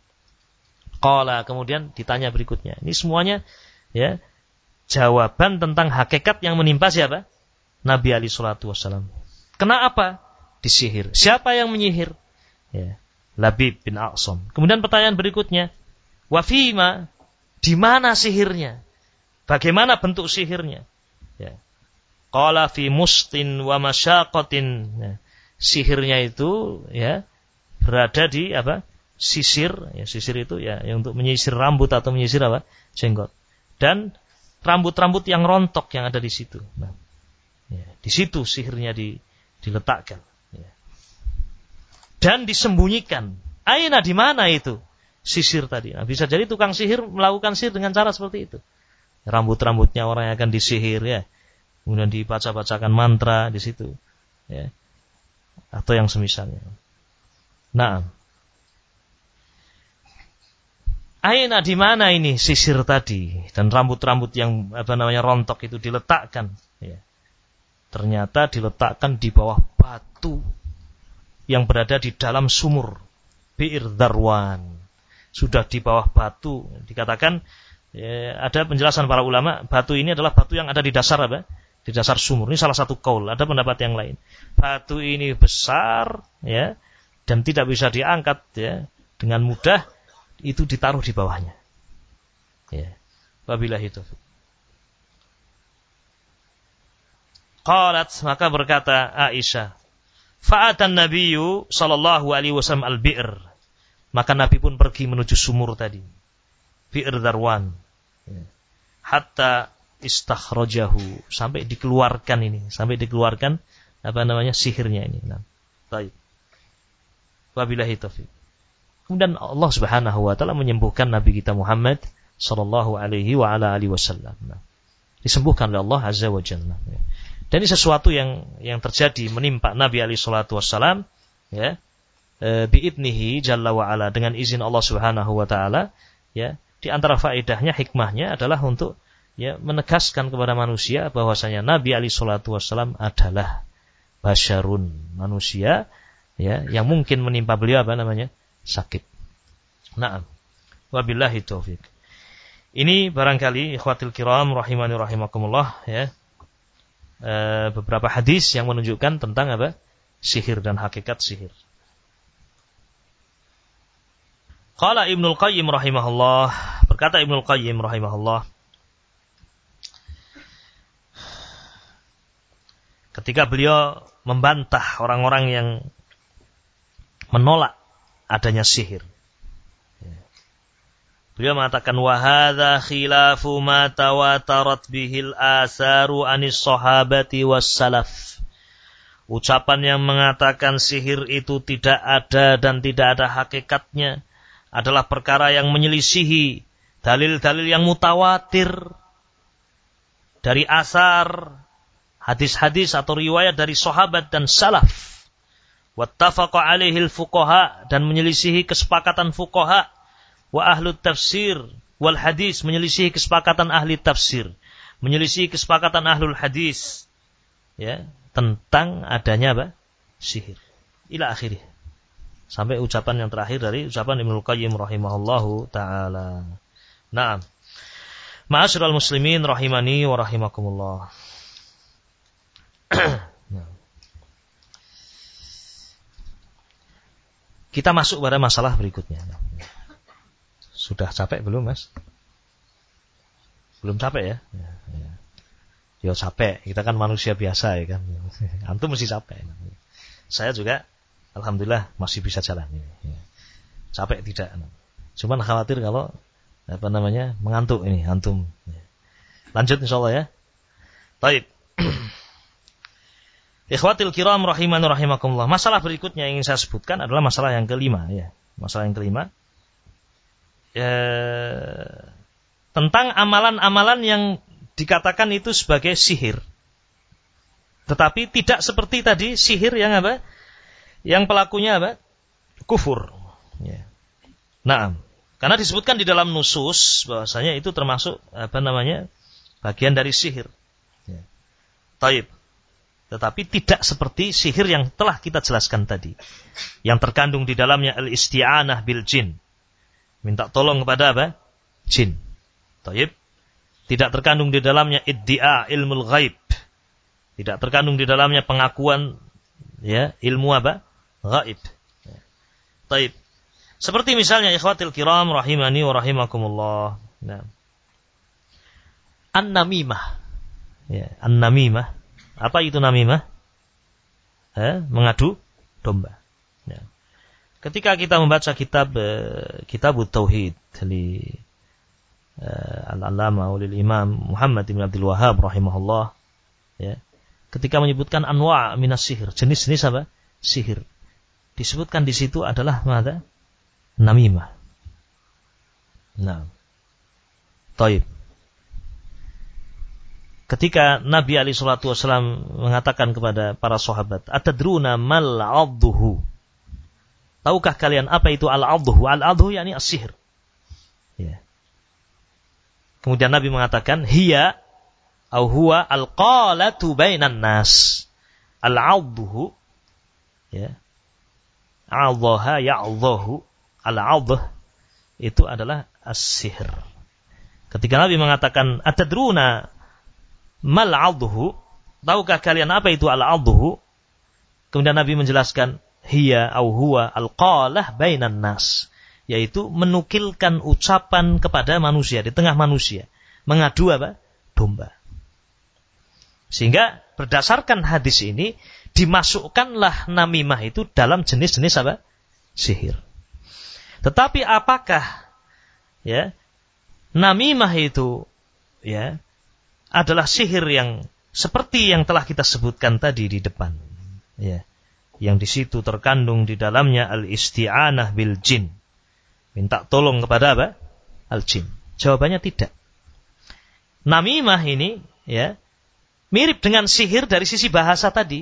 [SPEAKER 2] Qala, kemudian ditanya berikutnya. Ini semuanya ya jawaban tentang hakikat yang menimpa siapa? Nabi alaihi salatu wasallam. Kenapa disihir? Siapa yang menyihir? Ya, Labib bin Aqsam. Kemudian pertanyaan berikutnya, wa fima, di mana sihirnya? Bagaimana bentuk sihirnya? Ya. Qala fi mustin wa masyaqatin. Ya. Sihirnya itu ya berada di sisir, ya sisir itu ya untuk menyisir rambut atau menyisir jenggot. Dan rambut-rambut yang rontok yang ada di situ. Nah, ya, di situ sihirnya diletakkan. Ya. Dan disembunyikan. Aina, di mana itu sisir tadi? Nah, bisa jadi tukang sihir melakukan sihir dengan cara seperti itu. Rambut-rambutnya orang yang akan disihir ya. Kemudian dibaca-bacakan mantra di situ, ya, atau yang semisalnya. Nah, aina, di mana ini sisir tadi dan rambut-rambut yang rontok itu diletakkan? Ya. Ternyata diletakkan di bawah batu yang berada di dalam sumur Bi'r Darwan. Sudah di bawah batu, dikatakan ya, ada penjelasan para ulama, batu ini adalah batu yang ada di dasar di dasar sumur. Ini salah satu qaul, ada pendapat yang lain. Batu ini besar ya dan tidak bisa diangkat ya dengan mudah, itu ditaruh di bawahnya. Ya. Wabillahi taufiq. Qalat, maka berkata Aisyah, fa'atan nabiyyu sallallahu alaihi wasallam al-bi'r. Maka Nabi pun pergi menuju sumur tadi. Bi'r Darwan. Ya. Hatta istakhrajahu, sampai dikeluarkan sihirnya ini. Nah, baik. Wabillahi taufiq. Kemudian Allah Subhanahu wa taala menyembuhkan Nabi kita Muhammad sallallahu alaihi wa ala alihi wasallam. Nah, disembuhkan oleh Allah Azza wa Jalla. Dan ini sesuatu yang terjadi menimpa Nabi alaihi salatu wasallam ya, biidnihi jalla wa ala, dengan izin Allah Subhanahu wa taala ya. Di antara faedahnya, hikmahnya adalah untuk ya menegaskan kepada manusia bahwasanya Nabi alaihi salatu wasallam adalah basyarun, manusia ya yang mungkin menimpa beliau sakit. Naam. Wabillahi taufik. Ini barangkali ikhwatil kiram rahimani rahimakumullah ya. Beberapa hadis yang menunjukkan tentang sihir dan hakikat sihir. Qala Ibnul Qayyim rahimahullah, berkata Ibnul Qayyim rahimahullah, ketika beliau membantah orang-orang yang menolak adanya sihir, beliau mengatakan wa hadza khilafu ma tawatarat bihil asaru anis sahabati was salaf. Ucapan yang mengatakan sihir itu tidak ada dan tidak ada hakikatnya adalah perkara yang menyelisihi dalil-dalil yang mutawatir dari asar, hadis-hadis atau riwayat dari sahabat dan salaf. Wattafaqa alaihi al-fuqaha, dan menyelisihi kesepakatan fuqaha, wa ahlut tafsir wal hadis, menyelisihi kesepakatan ahli tafsir, menyelisihi kesepakatan ahlul hadis ya tentang adanya sihir. Ila akhirih. Sampai ucapan yang terakhir dari ucapan Ibnul Qayyim rahimahullahu taala. Naam. Ma'asyiral muslimin rahimani wa rahimakumullah. Kita masuk pada masalah berikutnya. Sudah capek belum, Mas? Belum capek ya? Ya capek. Kita kan manusia biasa ya kan. Antum mesti capek. Saya juga alhamdulillah masih bisa jalan ini. Capek tidak. Cuman khawatir kalau mengantuk ini antum. Lanjut insyaallah ya. Baik. Ikhwatil kiram rahimani rahimakumullah. Masalah berikutnya yang ingin saya sebutkan adalah masalah yang kelima ya. Masalah yang kelima tentang amalan-amalan yang dikatakan itu sebagai sihir. Tetapi tidak seperti tadi sihir yang apa? Yang pelakunya apa? Kufur. Ya. Naam. Karena disebutkan di dalam nusus bahwasanya itu termasuk bagian dari sihir. Ya. Taib. Tetapi tidak seperti sihir yang telah kita jelaskan tadi. Yang terkandung di dalamnya al-isti'anah bil jin. Minta tolong kepada apa? Jin. Taib. Tidak terkandung di dalamnya iddia ilmul ghaib. Tidak terkandung di dalamnya pengakuan ya, ilmu apa? Ghaib. Ya. Taib. Seperti misalnya ikhwatil kiram rahimani wa rahimakumullah. Nah. An-namimah. Ya, an-namimah. Apa itu namimah? Mengadu domba. Ya. Ketika kita membaca kitab Tauhid dari Al-Allamah Ulil Imam Muhammad bin Abdul Wahhab rahimahullah, ya. Ketika menyebutkan anwa' minas sihir, jenis-jenis apa? Sihir. Disebutkan di situ adalah mana? Namimah. Nah. Taib. Ketika Nabi alaihi salatu wasallam mengatakan kepada para sahabat, "Atadruna mal 'adduhu?" Tahukah kalian apa itu al-'adduhu? Al-'adduhu yakni as-sihir. Ya. Kemudian Nabi mengatakan, "Hiya au huwa al-qalatu bainan nas." Al-'adduhu ya. 'adhaha ya'dhahu. Al-'adh itu adalah as-sihir. Ketika Nabi mengatakan, "Atadruna mal 'adhu?" Tahukah kalian apa itu al-'adhu? Kemudian Nabi menjelaskan, hiya au huwa al-qalah bainan nas, yaitu menukilkan ucapan kepada manusia di tengah manusia, mengadu apa? Domba. Sehingga berdasarkan hadis ini dimasukkanlah namimah itu dalam jenis-jenis apa? Sihir. Tetapi apakah ya namimah itu ya adalah sihir yang seperti yang telah kita sebutkan tadi di depan, ya, yang di situ terkandung di dalamnya al-isti'anah bil jin, minta tolong kepada apa? Al-jin. Jawabannya tidak. Namimah ini, ya, mirip dengan sihir dari sisi bahasa tadi.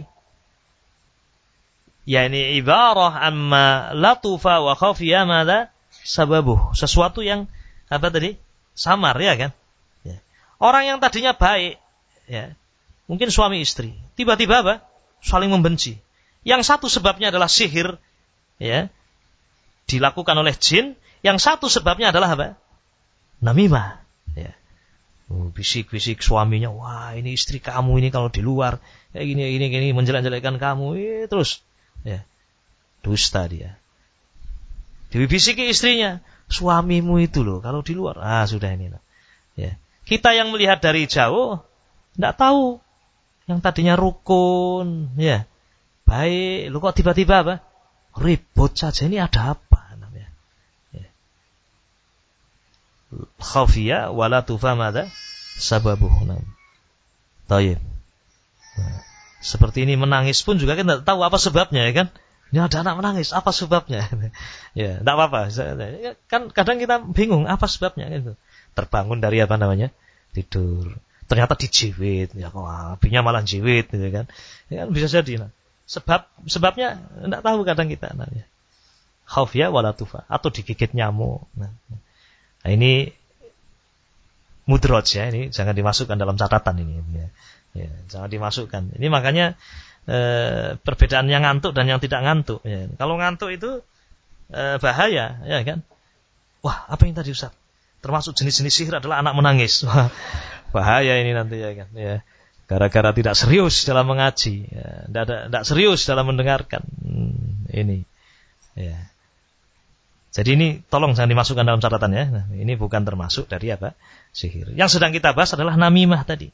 [SPEAKER 2] Yani ibarah amma latufa wa khafiya madza sababuh. Sesuatu yang apa tadi? Samar, ya kan? Orang yang tadinya baik, ya, mungkin suami istri, tiba-tiba apa? Saling membenci. Yang satu sebabnya adalah sihir, ya, dilakukan oleh jin. Yang satu sebabnya adalah apa? Namimah. Ya. Bisik-bisik suaminya, wah ini istri kamu ini kalau di luar kayak gini menjelek-jelekkan kamu, terus, ya, dusta dia. Dibisiki istrinya, suamimu itu loh kalau di luar, sudah ini loh, ya. Kita yang melihat dari jauh tidak tahu, yang tadinya rukun, ya, baik, lu kok tiba-tiba apa? Ribut saja, ini ada apa namanya? Ya. Khafiya wala tufa madza sababuhu. Tayyib. Nah, seperti ini menangis pun juga kan tidak tahu apa sebabnya, ya kan? Ini ada anak menangis, apa sebabnya? Ya, tidak apa-apa. Kan kadang kita bingung apa sebabnya gitu. Terbangun dari apa namanya? Tidur. Ternyata dijiwit, ya kok apinya malah jiwit gitu kan. Ya kan bisa jadi. Nah. Sebabnya enggak tahu kadang kita namanya. Khaufiyah wala tufa, atau digigit nyamuk. Nah, ini mudraj ya, ini jangan dimasukkan dalam catatan ini ya. Ya, jangan dimasukkan. Ini makanya perbedaan yang ngantuk dan yang tidak ngantuk. Ya. Kalau ngantuk itu bahaya, ya kan? Wah, apa yang tadi Ustaz? Termasuk jenis-jenis sihir adalah anak menangis. Wah, bahaya ini nanti, ya kan? Ya. Gara-gara tidak serius dalam mengaji, ya. Tidak serius dalam mendengarkan. Ini, ya. Jadi ini tolong jangan dimasukkan dalam catatan ya. Nah, ini bukan termasuk dari apa? Sihir. Yang sedang kita bahas adalah namimah tadi.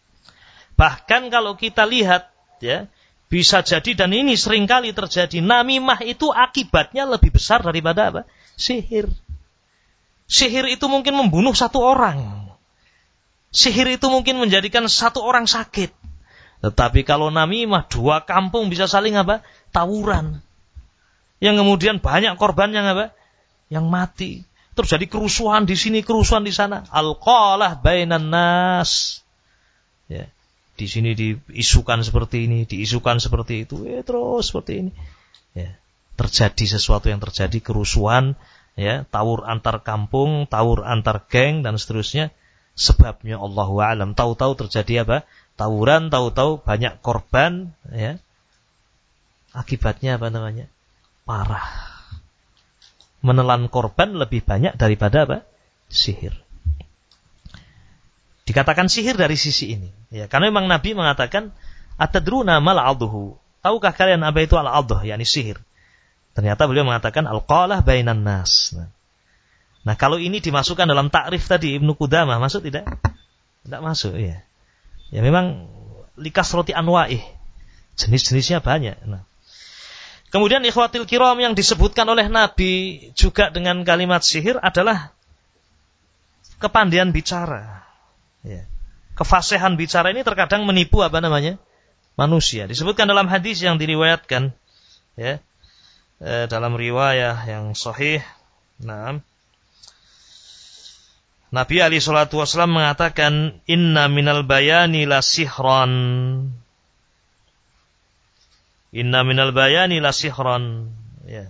[SPEAKER 2] Bahkan kalau kita lihat, ya, bisa jadi dan ini seringkali terjadi. Namimah itu akibatnya lebih besar daripada apa? Sihir. Sihir itu mungkin membunuh satu orang. Sihir itu mungkin menjadikan satu orang sakit. Tetapi kalau namimah, dua kampung bisa saling apa? Tawuran. Yang kemudian banyak korban yang apa? Yang mati. Terjadi kerusuhan di sini, kerusuhan di sana. Alqalah bainan nas. Ya. Di sini diisukan seperti ini, diisukan seperti itu, terus seperti ini. Ya. Terjadi sesuatu yang terjadi, kerusuhan, ya, tawur antar kampung, tawur antar geng dan seterusnya. Sebabnya Allahu a'lam. Tahu-tahu terjadi apa? Tawuran, tahu-tahu banyak korban, ya. Akibatnya apa namanya? Parah. Menelan korban lebih banyak daripada apa? Sihir. Dikatakan sihir dari sisi ini, ya, karena memang Nabi mengatakan atadruna mal adhu. Tahukah kalian apa itu al adh, yakni sihir? Ternyata beliau mengatakan alqalah bainan nas. Nah, kalau ini dimasukkan dalam takrif tadi Ibnu Qudamah, masuk tidak? Tidak masuk, ya. Ya memang likasroti anwa'ih. Jenis-jenisnya banyak. Nah. Kemudian ikhwatil kiram yang disebutkan oleh Nabi juga dengan kalimat sihir adalah kepandaian bicara. Ya. Kefasihan bicara ini terkadang menipu apa namanya? Manusia. Disebutkan dalam hadis yang diriwayatkan, ya, dalam riwayah yang sahih. Nah, Nabi alaihi salatu wasallam mengatakan, "Inna minal bayani la sihran." Inna minal bayani la sihran. Ya.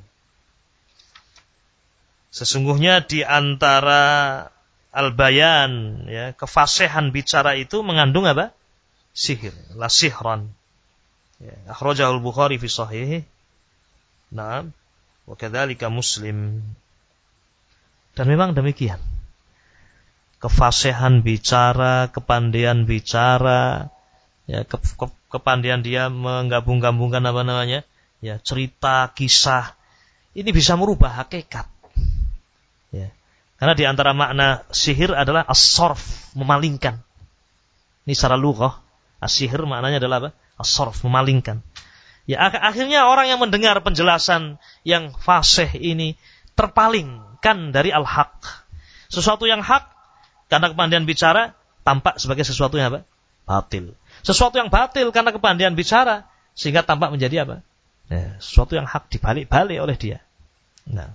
[SPEAKER 2] Sesungguhnya di antara al-bayan, ya, kefasihan bicara itu mengandung apa? Sihir, la sihran. Ya, akhrajahu al-Bukhari fi sahih. Naam, wa kadzalika Muslim. Dan memang demikian. Kefasihan bicara, kepandaian bicara, ya, kepandaian dia menggabung-gabungkan apa namanya? Ya, cerita, kisah. Ini bisa merubah hakikat. Ya. Karena di antara makna sihir adalah as-sarf, memalingkan. Ini secara lughah, as-sihir maknanya adalah apa? As-sarf, memalingkan. Ya, akhirnya orang yang mendengar penjelasan yang fasih ini terpalingkan dari al-haq. Sesuatu yang hak karena kepandaian bicara tampak sebagai sesuatu yang apa? Batil. Sesuatu yang batil karena kepandaian bicara sehingga tampak menjadi apa? Ya, sesuatu yang hak dibalik-balik oleh dia. Nah,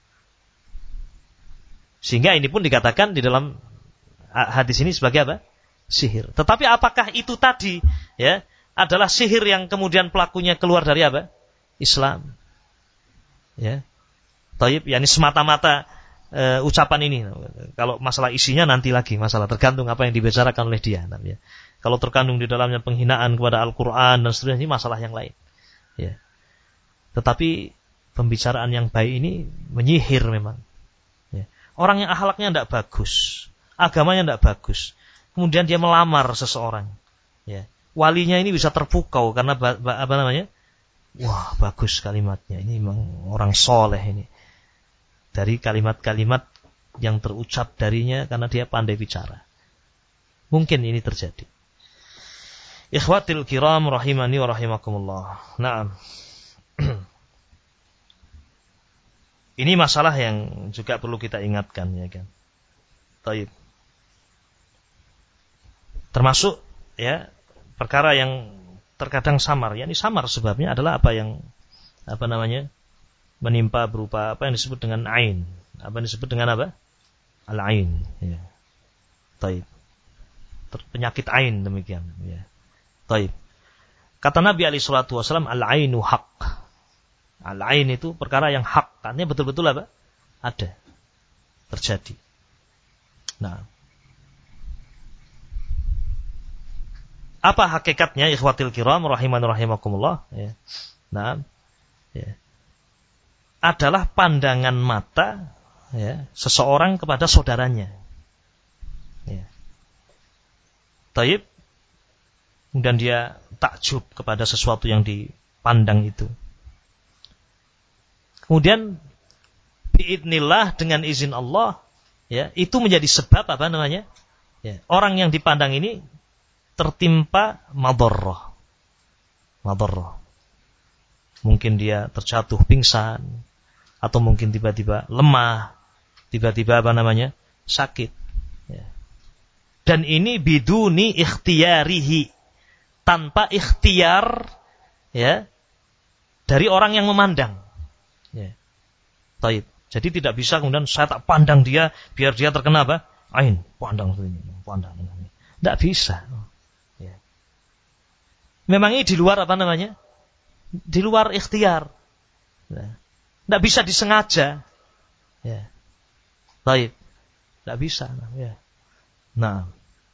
[SPEAKER 2] sehingga ini pun dikatakan di dalam hadis ini sebagai apa? Sihir. Tetapi apakah itu tadi, ya, adalah sihir yang kemudian pelakunya keluar dari apa? Islam. Ya. Taib, yakni semata-mata ucapan ini. Kalau masalah isinya nanti lagi, masalah tergantung apa yang dibicarakan oleh dia. Ya. Kalau terkandung di dalamnya penghinaan kepada Al-Quran dan seterusnya, ini masalah yang lain. Ya. Tetapi pembicaraan yang baik ini menyihir memang. Ya. Orang yang akhlaknya tidak bagus, agamanya tidak bagus, kemudian dia melamar seseorang, ya, walinya ini bisa terpukau karena apa namanya? Wah, bagus kalimatnya, ini memang orang soleh ini. Dari kalimat-kalimat yang terucap darinya karena dia pandai bicara. Mungkin ini terjadi. Ikhwatil kiram rahimani wa rahimakumullah. Naam. Ini masalah yang juga perlu kita ingatkan, ya kan. Taib. Termasuk, ya, perkara yang terkadang samar. Ini samar sebabnya adalah apa yang apa namanya? Menimpa berupa apa yang disebut dengan ain. Apa yang disebut dengan apa? Al-ain, ya. Taib. Penyakit ain demikian, ya. Taib. Kata Nabi alaihi salatu wasallam, al-ainu haqq. Al-ain itu perkara yang hak, artinya betul-betul apa? Ada. Terjadi. Nah. Apa hakikatnya ikhwatil kiram rahiman rahimakumullah? Ya. Nah, ya. Adalah pandangan mata ya, seseorang kepada saudaranya. Ya. Taib, kemudian dia takjub kepada sesuatu yang dipandang itu. Kemudian biidznillah dengan izin Allah, ya, itu menjadi sebab apa namanya? Ya, orang yang dipandang ini tertimpa madharrah. Madharrah. Mungkin dia terjatuh pingsan, atau mungkin tiba-tiba lemah, tiba-tiba apa namanya? Sakit. Ya. Dan ini biduni ikhtiyarihi, tanpa ikhtiar ya dari orang yang memandang. Ya. Taib. Jadi tidak bisa kemudian saya tak pandang dia biar dia terkena apa? Ain, pandang ini, pandang ini. Tidak bisa. Ya. Memang ini di luar apa namanya? Di luar ikhtiar. Ya. Tidak bisa disengaja. Ya. Taib. Tidak bisa. Ya. Nah.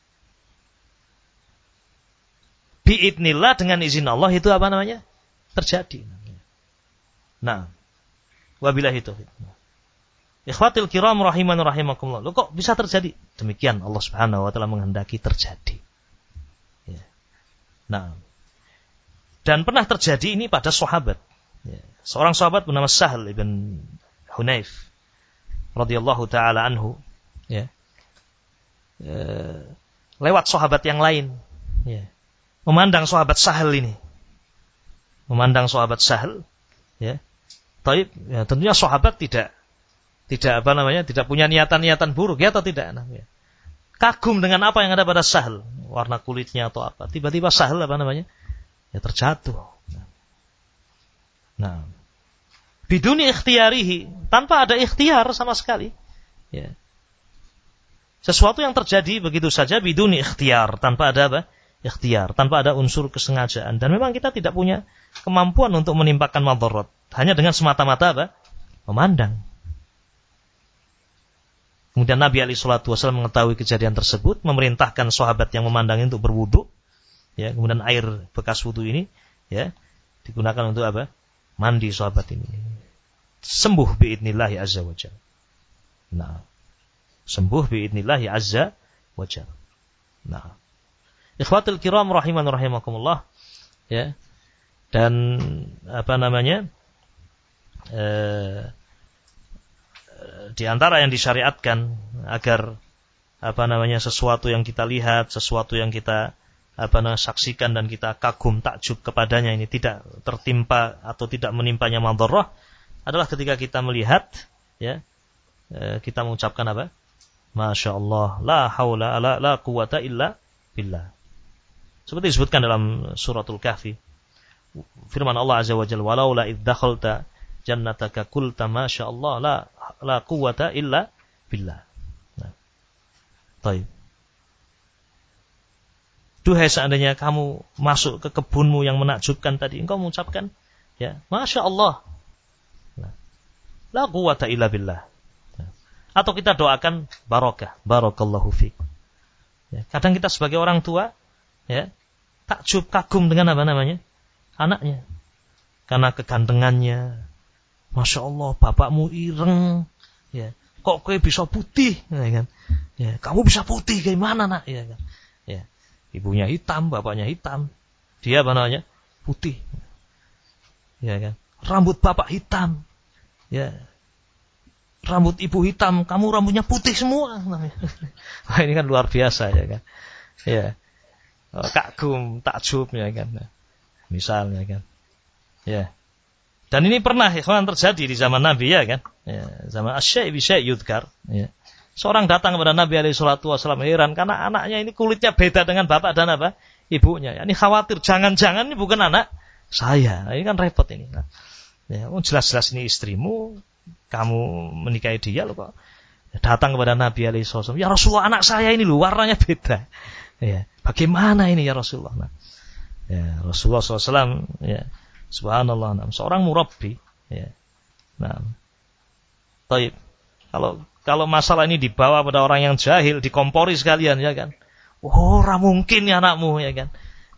[SPEAKER 2] Biidznillah dengan izin Allah itu apa namanya? Terjadi. Nah. Wabillahi taufiq. Ikhwatil kiram rahiman rahimakumullah. Loh kok bisa terjadi? Demikian Allah Subhanahu wa taala menghendaki terjadi. Ya. Nah. Dan pernah terjadi ini pada sahabat. Ya. Seorang sahabat bernama Sahal ibn Hunayf radhiyallahu taala anhu, ya. Lewat sahabat yang lain, ya. Memandang sahabat Sahal ini. Memandang sahabat Sahal, ya. Taib, ya, tentunya sahabat tidak apa namanya? Tidak punya niatan-niatan buruk, ya atau tidak? Nah, ya. Kagum dengan apa yang ada pada Sahal, warna kulitnya atau apa. Tiba-tiba Sahal apa namanya? Ya terjatuh. Nah, biduni ikhtiyarihi, tanpa ada ikhtiar sama sekali. Ya. Sesuatu yang terjadi begitu saja biduni ikhtiar, tanpa ada apa? Ikhtiar, tanpa ada unsur kesengajaan. Dan memang kita tidak punya kemampuan untuk menimpakan madharat, hanya dengan semata-mata apa? Memandang. Kemudian Nabi alaihi salatu wasallam mengetahui kejadian tersebut, memerintahkan sahabat yang memandang itu berwudu. Ya, kemudian air bekas wudu ini ya digunakan untuk apa? Mandi sahabat ini. Sembuh biidznillah azza wa jalla. Nah, sembuh biidznillah azza wa jalla. Nah, ikhwatul kiram rahiman rahimakumullah, ya. Dan apa namanya? Di antara yang disyariatkan agar apa namanya sesuatu yang kita lihat, sesuatu yang kita saksikan dan kita kagum takjub kepadanya ini tidak tertimpa atau tidak menimpanya madharrah adalah ketika kita melihat ya kita mengucapkan apa? Masya Allah, la haula la quwata illa billah. Seperti disebutkan dalam suratul Kahfi. Firman Allah Azza wa Jalla, walau la idh dakhalta jannataka qulta masya Allah la quwata illa billah. Nah. Baik. Duhai seandainya kamu masuk ke kebunmu yang menakjubkan tadi, engkau mengucapkan ya, masya Allah. Nah. La quwata illa billah. Nah. Atau kita doakan barakah, barakallahu fiik. Ya, kadang kita sebagai orang tua ya, takjub kagum dengan apa namanya? Anaknya. Karena kegantengannya. Masya Allah, bapakmu ireng. Ya. Kok kowe bisa putih, ya kan? Ya, kamu bisa putih gimana, Nak? Ya kan? Ya. Ibunya hitam, bapaknya hitam. Dia apa namanya? Putih. Ya kan? Rambut bapak hitam. Ya. Rambut ibu hitam, kamu rambutnya putih semua. Wah, ini kan luar biasa ya kan. Ya. Kagum, takjub ya kan. Misalnya kan. Ya. Dan ini pernah ikhwan terjadi di zaman Nabi ya kan. Ya, zaman asy-syai' bi syai' yudkar, ya. Seorang datang kepada Nabi alaihi salatu wasallam heran karena anaknya ini kulitnya beda dengan bapak dan apa? Ibunya. Ini khawatir jangan-jangan ini bukan anak saya. Nah, ini kan repot ini. Nah, ya, jelas-jelas ini istrimu, kamu menikahi dia loh kok. Datang kepada Nabi alaihi salatu wasallam, "Ya Rasulullah, anak saya ini loh warnanya beda." Ya, bagaimana ini ya Rasulullah? Nah, ya, Rasulullah SAW ya, subhanallah, nah, seorang murabbi ya. Nah, taib. Kalau masalah ini dibawa pada orang yang jahil, dikompori sekalian ya kan. Oh, ora mungkin ya anakmu ya kan.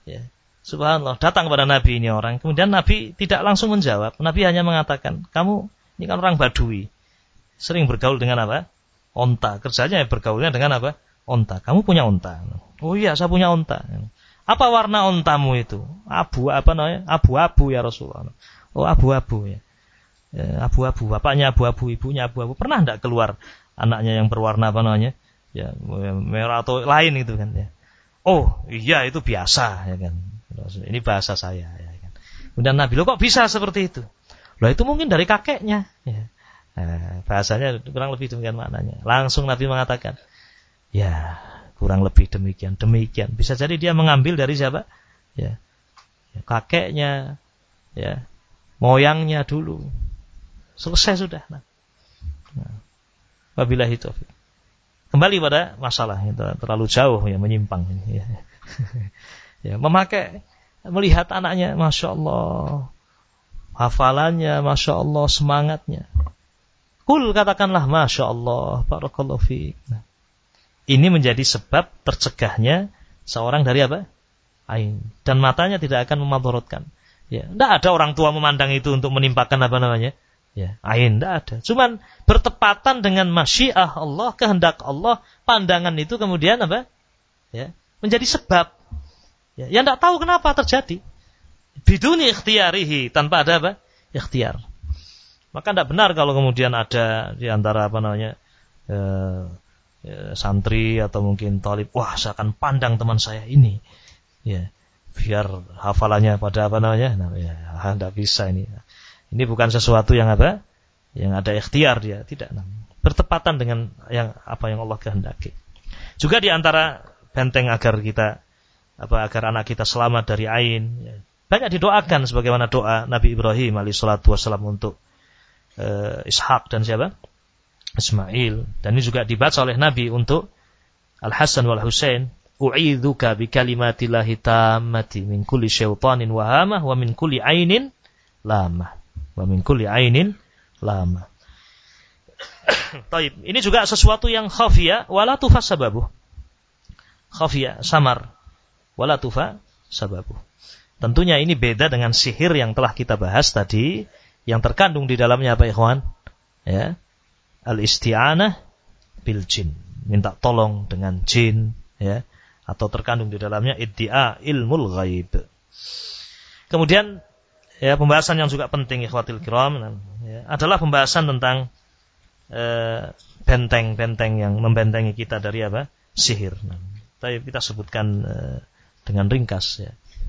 [SPEAKER 2] Ya. Subhanallah, datang kepada Nabi ini orang. Kemudian Nabi tidak langsung menjawab. Nabi hanya mengatakan, kamu ini kan orang Badui. Sering bergaul dengan apa? Onta. Kerjanya bergaulnya dengan apa? Onta. Kamu punya onta. Oh iya, saya punya onta. Apa warna ontamu itu? Abu-abu ya Rasulullah. Oh, abu-abu ya. Abu-abu. Bapaknya abu-abu, ibunya abu-abu. Pernah enggak keluar anaknya yang berwarna ya, merah atau lain itu kan ya. Oh, iya itu biasa ya kan. Ini bahasa saya ya kan. Kemudian Nabi, kok bisa seperti itu? Loh itu mungkin dari kakeknya ya. Bahasanya kurang lebih demikian maknanya. Langsung Nabi mengatakan, ya kurang lebih demikian. Bisa jadi dia mengambil dari siapa? Ya, kakeknya, ya, moyangnya dulu. Selesai sudah. Wabillahi taufiq. Kembali pada masalah itu terlalu jauh ya, menyimpang ini. Ya. Ya, melihat anaknya, masya Allah, hafalannya, masya Allah, semangatnya. Kul katakanlah masya Allah, barakallahu fiik. Ini menjadi sebab tercegahnya seorang dari apa? Ain. Dan matanya tidak akan memadharatkan. Ya, tidak ada orang tua memandang itu untuk menimpakan ya, ain, tidak ada. Cuman bertepatan dengan masyiah Allah, kehendak Allah, pandangan itu kemudian apa? Ya, menjadi sebab. Ya, yang tidak tahu kenapa terjadi. Biduni ikhtiyarihi, tanpa ada apa? Ikhtiar. Maka tidak benar kalau kemudian ada di antara santri atau mungkin talib, wah saya akan pandang teman saya ini. Ya, biar hafalannya pada ya, tidak bisa ini. Ini bukan sesuatu yang apa? Yang ada ikhtiar dia, tidak. Bertepatan dengan apa yang Allah kehendaki. Juga di antara benteng agar anak kita selamat dari ain, ya. Banyak didoakan sebagaimana doa Nabi Ibrahim alaihissalatu wassalam untuk Ishak dan siapa? Ismail. Dan ini juga dibaca oleh Nabi untuk Al-Hasan wal Husain. U'idzuka bi kalimatillahi tammati min kulli syaitanin wahamah wa min kulli ainin lamah. Wa min kulli ainin lamah. Taib. Ini juga sesuatu yang khafiyah wala tufas sababuh. Khafiyah, samar. Wala tufa sababuh. Tentunya ini beda dengan sihir yang telah kita bahas tadi, yang terkandung di dalamnya apa ikhwan? Ya. Al-isti'anah bil jin. Minta tolong dengan jin, ya. Atau terkandung di dalamnya iddia ilmul ghaib. Kemudian ya, pembahasan yang juga penting ikhwatil kiram ya, adalah pembahasan tentang benteng-benteng yang membentengi kita dari apa? Sihir. Tapi kita sebutkan dengan ringkas ya.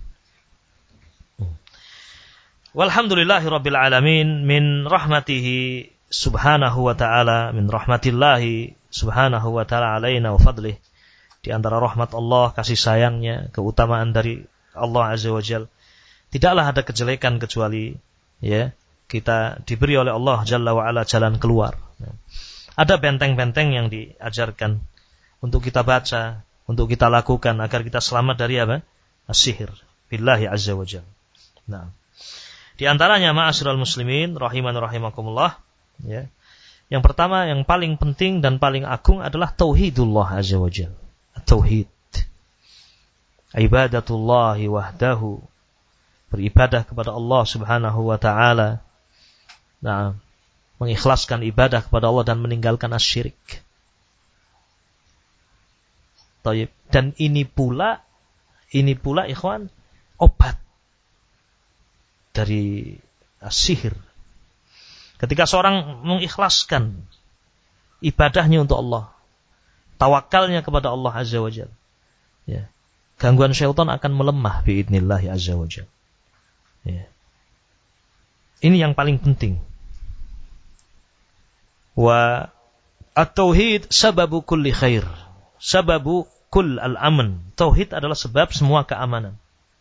[SPEAKER 2] Walhamdulillahirabbil alamin min rahmatihi subhanahu wa ta'ala, min rahmatillahi subhanahu wa ta'ala alaina wa fadlih. Di antara rahmat Allah, kasih sayangnya, keutamaan dari Allah azza wa jalla, tidaklah ada kejelekan kecuali ya kita diberi oleh Allah jalla wa ala jalan keluar. Ada benteng-benteng yang diajarkan untuk kita baca, untuk kita lakukan agar kita selamat dari apa? As-sihir billahi azza wa jalla. Nah, di antaranya ma'asyiral muslimin rahiman rahimakumullah ya. Yang pertama, yang paling penting dan paling agung adalah tauhidullah azza wa jalla. Tauhid. Ibadatullahi wahdahu. Beribadah kepada Allah subhanahu wa ta'ala. Nah, mengikhlaskan ibadah kepada Allah dan meninggalkan asyirik. Dan ini pula ikhwan, obat dari sihir. Ketika seorang mengikhlaskan ibadahnya untuk Allah, tawakalnya kepada Allah azza wa jalla, ya, gangguan syaitan akan melemah biidznillah azza wa jalla. Ya. Ini yang paling penting. Wa at-tauhid sababu kulli khair. Sababu kull al-aman. Tauhid adalah sebab semua keamanan.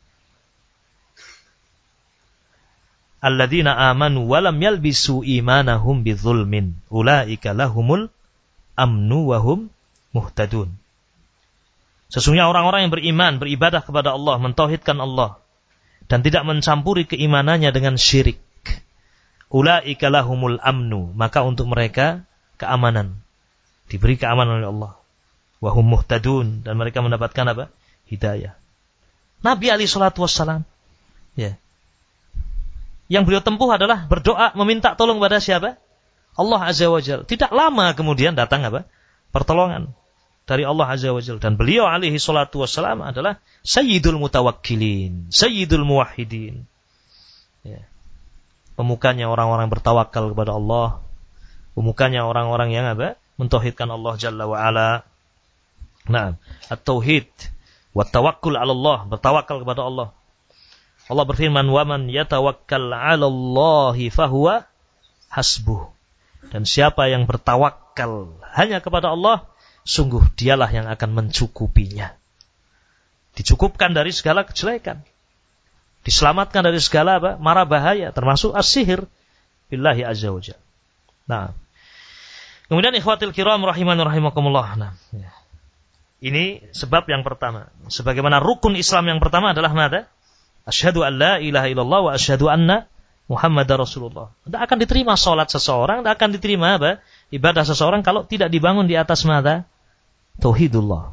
[SPEAKER 2] Alladzina amanu wa lam yalbisu imanahum bidzulmin. Ulaika lahumul amnu wa hum muhtadun. Sesungguhnya orang-orang yang beriman, beribadah kepada Allah, mentauhidkan Allah dan tidak mencampuri keimanannya dengan syirik. Ulaika lahumul amnu, maka untuk mereka keamanan. Diberi keamanan oleh Allah. Wa hum muhtadun, dan mereka mendapatkan apa? Hidayah. Nabi alaihi salatu wassalam. Ya. Yang beliau tempuh adalah berdoa meminta tolong pada siapa? Allah Azza wa Jalla. Tidak lama kemudian datang apa? Pertolongan dari Allah Azza wa Jalla. Dan beliau alaihi salatu wassalam adalah sayyidul mutawakkilin, sayyidul muwahhidin. Ya. Pemukanya orang-orang bertawakal kepada Allah. Pemukanya orang-orang yang apa? Mentauhidkan Allah Jalla wa Ala. Nah, at-tauhid wa tawakkul 'ala Allah, bertawakal kepada Allah. Allah berfirman, "Wa man yatawakkal 'ala Allahi fahuwa hasbuh." Dan siapa yang bertawakal hanya kepada Allah, sungguh dialah yang akan mencukupinya. Dicukupkan dari segala kejelekan. Diselamatkan dari segala apa? Mara bahaya, termasuk as-sihir billahi azza wa jalla. Nah. Kemudian ikhwatil kiram rahimani rahimakumullah. Nah, ya. Ini sebab yang pertama. Sebagaimana rukun Islam yang pertama adalah mana? Asyhadu an la ilaha illallah wa asyhadu anna Muhammadar Rasulullah. Tidak akan diterima salat seseorang, tidak akan diterima apa? Ibadah seseorang kalau tidak dibangun di atas mana? Tauhidullah.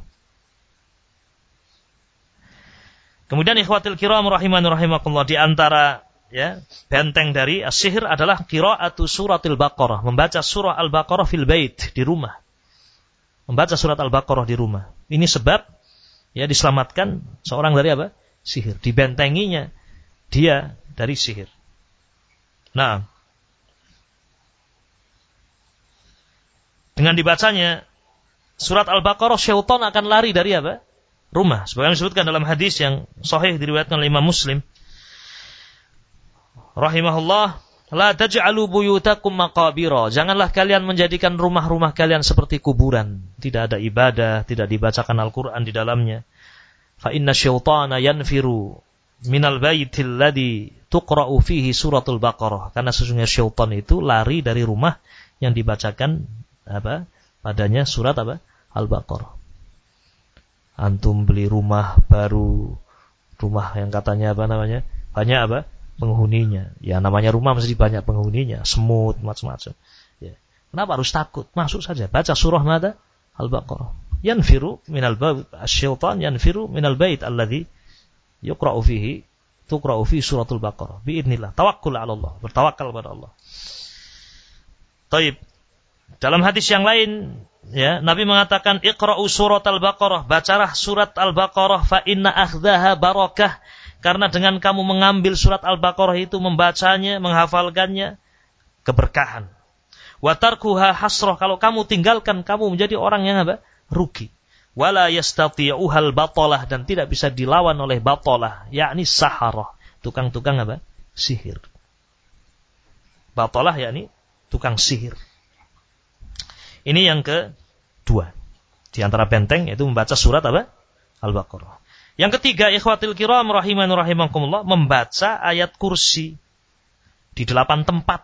[SPEAKER 2] Kemudian ikhwatil kiram rahimani rahimakumullah, di antara ya benteng dari as-sihir adalah qiraatu suratil Baqarah, membaca surah Al-Baqarah fil bait, di rumah. Membaca surat Al-Baqarah di rumah. Ini sebab ya diselamatkan seorang dari apa? Sihir. Dibentenginya dia dari sihir. Nah, dengan dibacanya surat Al-Baqarah, syaitan akan lari dari apa? Rumah. Sebagaimana disebutkan dalam hadis yang sahih diriwayatkan oleh Imam Muslim rahimahullah, la taj'alu buyutakum maqabira. Janganlah kalian menjadikan rumah-rumah kalian seperti kuburan. Tidak ada ibadah, tidak dibacakan Al-Quran di dalamnya. Fa inna syaitana yanfiru minal baitil ladzi tuqra'u fihi suratul Baqarah. Karena sesungguhnya syaitan itu lari dari rumah yang dibacakan apa? Padanya surat apa? Al-Baqarah. Antum beli rumah baru, rumah yang katanya apa namanya? Banyak apa? Penghuninya. Ya namanya rumah mesti banyak penghuninya, semut macam-macam. Ya. Kenapa harus takut? Masuk saja, baca surah mana? Al-Baqarah. Yanfiru minal bait, asy-syaitan yanfiru minal bait alladzi yuqra'u fihi tuqra'u fi suratul Baqarah. Biidznillah, tawakkul 'ala Allah, bertawakal kepada Allah. Taib. Dalam hadis yang lain, ya, Nabi mengatakan iqra'u surat Al-Baqarah, bacalah surat Al-Baqarah fa inna akhdaha barakah. Karena dengan kamu mengambil surat Al-Baqarah itu, membacanya, menghafalkannya, keberkahan. Wa tarkuha hasrah, kalau kamu tinggalkan, kamu menjadi orang yang apa? Rugi. Wala yastati'uhal batalah, dan tidak bisa dilawan oleh batalah, yakni saharah, tukang-tukang apa? Sihir. Batalah yakni tukang sihir. Ini yang kedua. Di antara benteng yaitu membaca surat apa? Al-Baqarah. Yang ketiga, ikhwatil kiram rahimani rahimakumullah, membaca ayat kursi di 8 tempat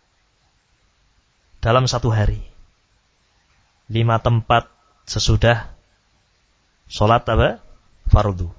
[SPEAKER 2] dalam satu hari. 5 tempat sesudah sholat apa? Fardu.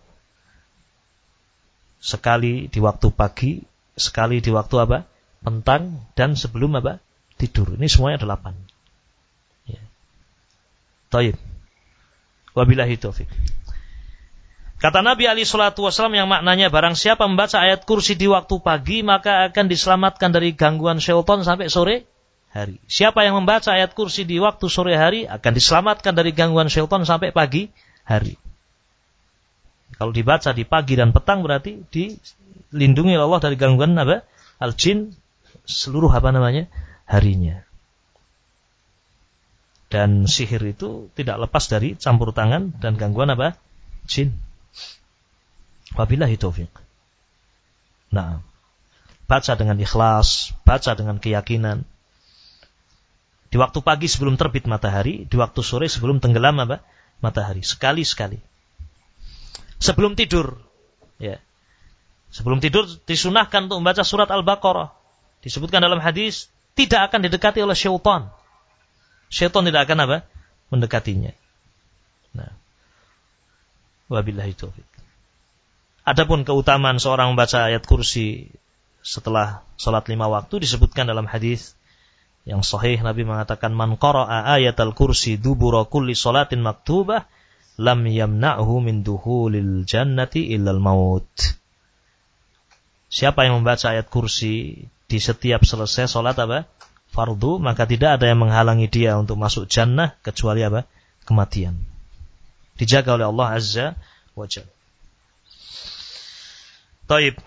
[SPEAKER 2] Sekali di waktu pagi, sekali di waktu apa? Petang, dan sebelum apa? Tidur. Ini semuanya 8. Ya. Taib. Wabillahi taufiq. Kata Nabi alaihi salatu wasallam yang maknanya, barang siapa membaca ayat kursi di waktu pagi, maka akan diselamatkan dari gangguan syaitan sampai sore hari. Siapa yang membaca ayat kursi di waktu sore hari, akan diselamatkan dari gangguan syaitan sampai pagi hari. Kalau dibaca di pagi dan petang berarti dilindungi Allah dari gangguan apa? Al-jin seluruh apa namanya? Harinya. Dan sihir itu tidak lepas dari campur tangan dan gangguan apa? Jin. Wabillahi taufiq. Nah, baca dengan ikhlas, baca dengan keyakinan. Di waktu pagi sebelum terbit matahari, di waktu sore sebelum tenggelam apa? Matahari. Sekali-sekali. Sebelum tidur, ya. Sebelum tidur disunahkan untuk membaca surat Al-Baqarah. Disebutkan dalam hadis, tidak akan didekati oleh syaitan. Syaitan tidak akan apa? Mendekatinya. Nah. Wabillahi taufiq. Adapun keutamaan seorang membaca ayat kursi setelah salat 5 waktu disebutkan dalam hadis yang sahih. Nabi mengatakan, man qara'a ayatal kursi dubura kulli salatin maktubah lam yamna'hu min dukhulil jannati illal maut. Siapa yang membaca ayat kursi di setiap selesai salat apa? Fardu, maka tidak ada yang menghalangi dia untuk masuk jannah kecuali apa? Kematian. Dijaga oleh Allah Azza wa Jalla. Taib.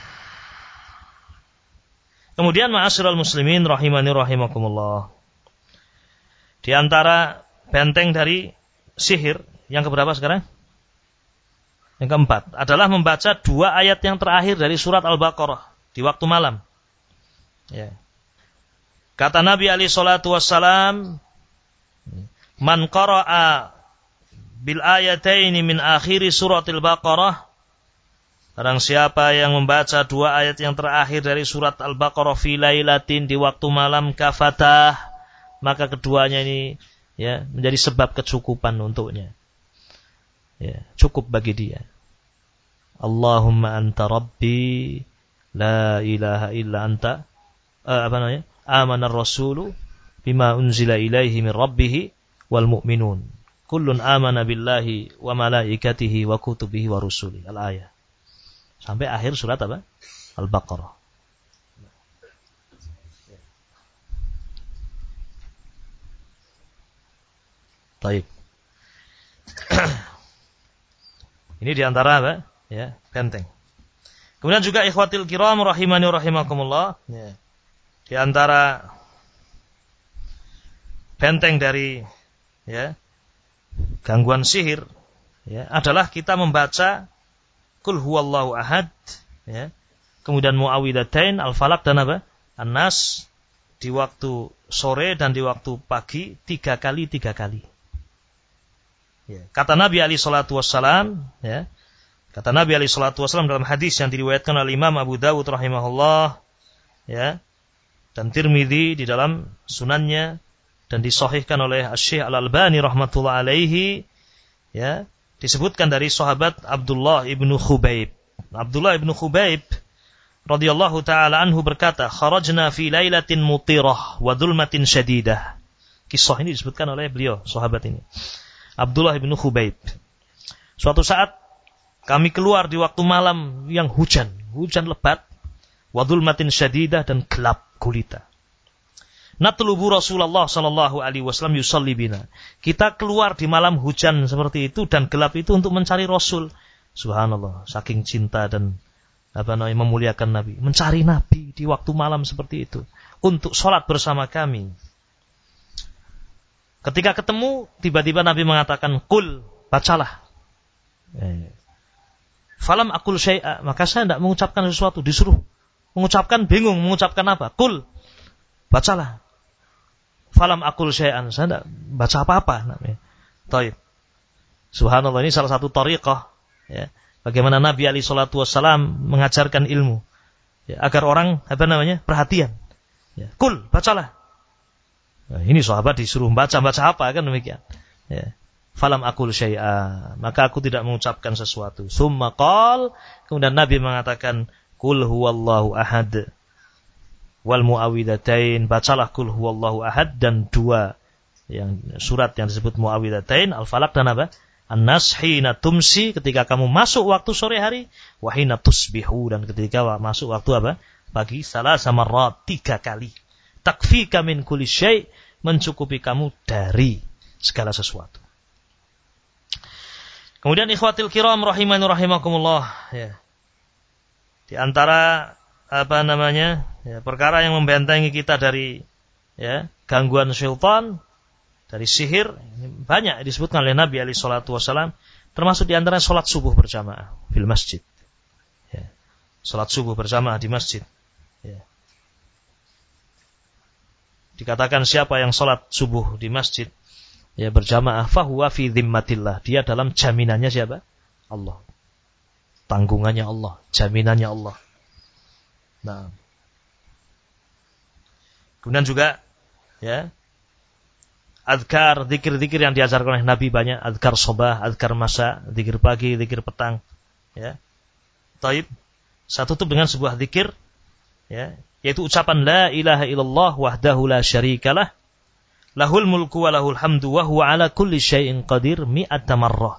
[SPEAKER 2] Kemudian ma'asyiral muslimin rahimani rahimakumullah. Di antara benteng dari sihir yang keberapa sekarang? Yang keempat adalah membaca 2 ayat yang terakhir dari surat Al-Baqarah di waktu malam. Ya. Kata Nabi alaihi salatu wassalam, "Man qara'a bil ayataini min akhiri suratil Baqarah." Barang siapa yang membaca 2 ayat yang terakhir dari surat Al-Baqarah fi lailatin di waktu malam kafatah, maka keduanya ini ya menjadi sebab kecukupan untuknya. Ya, cukup bagi dia. Allahumma anta rabbi la ilaha illa anta amana ar-rasulu bima unzila ilaihi min rabbih wal mu'minun kullun amana billahi wa malaikatihi wa kutubihi wa rusulihi. Al-ayah. Sampai akhir surat apa? Al-Baqarah. Baik. Ini diantara apa? Ya, benteng. Kemudian juga ikhwatil kiram rahimani rahimakumullah. Ya. Di antara benteng dari ya gangguan sihir ya adalah kita membaca Qul huwallahu ahad, ya. Kemudian muawwidzatain, al-falaq dan apa? An-nas di waktu sore dan di waktu pagi 3 kali. Ya. Kata Nabi alaihi salatu wassalam, ya. Kata Nabi alaihi salatu wassalam dalam hadis yang diriwayatkan oleh Imam Abu Dawud rahimahullah, ya. Dan Tirmidzi di dalam sunannya dan disahihkan oleh Asy-Syaikh Al-Albani rahmatullah alaihi, ya. Disebutkan dari sahabat Abdullah ibnu Khubaib. Abdullah ibnu Khubaib radhiyallahu taala anhu berkata, "Kharajna fi lailatin mutirah wa dhulmatin syadidah." Kisah ini disebutkan oleh beliau, sahabat ini. Abdullah ibnu Khubaib. Suatu saat kami keluar di waktu malam yang hujan lebat, wa dhulmatin syadidah dan gelap gulita. Natlubu Rasulullah sallallahu alaihi wasallam yusalli bina. Kita keluar di malam hujan seperti itu dan gelap itu untuk mencari Rasul. Subhanallah, saking cinta dan memuliakan Nabi, mencari Nabi di waktu malam seperti itu untuk salat bersama kami. Ketika ketemu, tiba-tiba Nabi mengatakan, "Qul, bacalah." Falam aqul syai'a, maka saya tidak mengucapkan sesuatu, disuruh mengucapkan, bingung mengucapkan apa? "Qul, bacalah." Falam aqul syai'an, saya tidak baca apa-apa namanya. Taib. Subhanallah, ini salah satu thariqah ya. Bagaimana Nabi alaihi salatu wassalam mengajarkan ilmu ya, agar orang perhatian. Ya. Qul, bacalah. Nah, ini sahabat disuruh baca apa kan demikian. Ya. Falam aqul syai'a, maka aku tidak mengucapkan sesuatu. Summa qal, kemudian Nabi mengatakan, "Qul huwallahu ahad." Wal muawwidzatain, bacalah Qul huwallahu ahad dan 2 yang surat yang disebut muawwidzatain, al-falaq dan apa? An-nas hina tumsi, ketika kamu masuk waktu sore hari, wa hina tusbihu, dan ketika masuk waktu apa? Pagi, salasa marrat, 3 kali. Takfika min kulli syai', mencukupi kamu dari segala sesuatu. Kemudian ikhwatil kiram rahimani rahimakumullah ya. Di antara perkara yang membentengi kita dari ya gangguan syaitan, dari sihir, banyak disebutkan oleh Nabi alaihi salatu wasallam, termasuk di antara salat subuh berjamaah fil masjid. Ya. Salat subuh berjamaah di masjid. Ya. Dikatakan siapa yang salat subuh di masjid ya berjamaah, fahuwa fi dhimmatillah, dia dalam jaminannya siapa? Allah. Tanggungannya Allah, jaminannya Allah. Nah. Kemudian juga ya azkar, zikir-zikir yang diajarkan oleh Nabi banyak, azkar sabah, azkar masa, zikir pagi, zikir petang, ya. Taib. Saya tutup dengan sebuah zikir, ya, yaitu ucapan la ilaha illallah wahdahu la syarikalah, lahul mulku wa lahul hamdu wa huwa ala kulli syai'in qadir mi'ata marrah.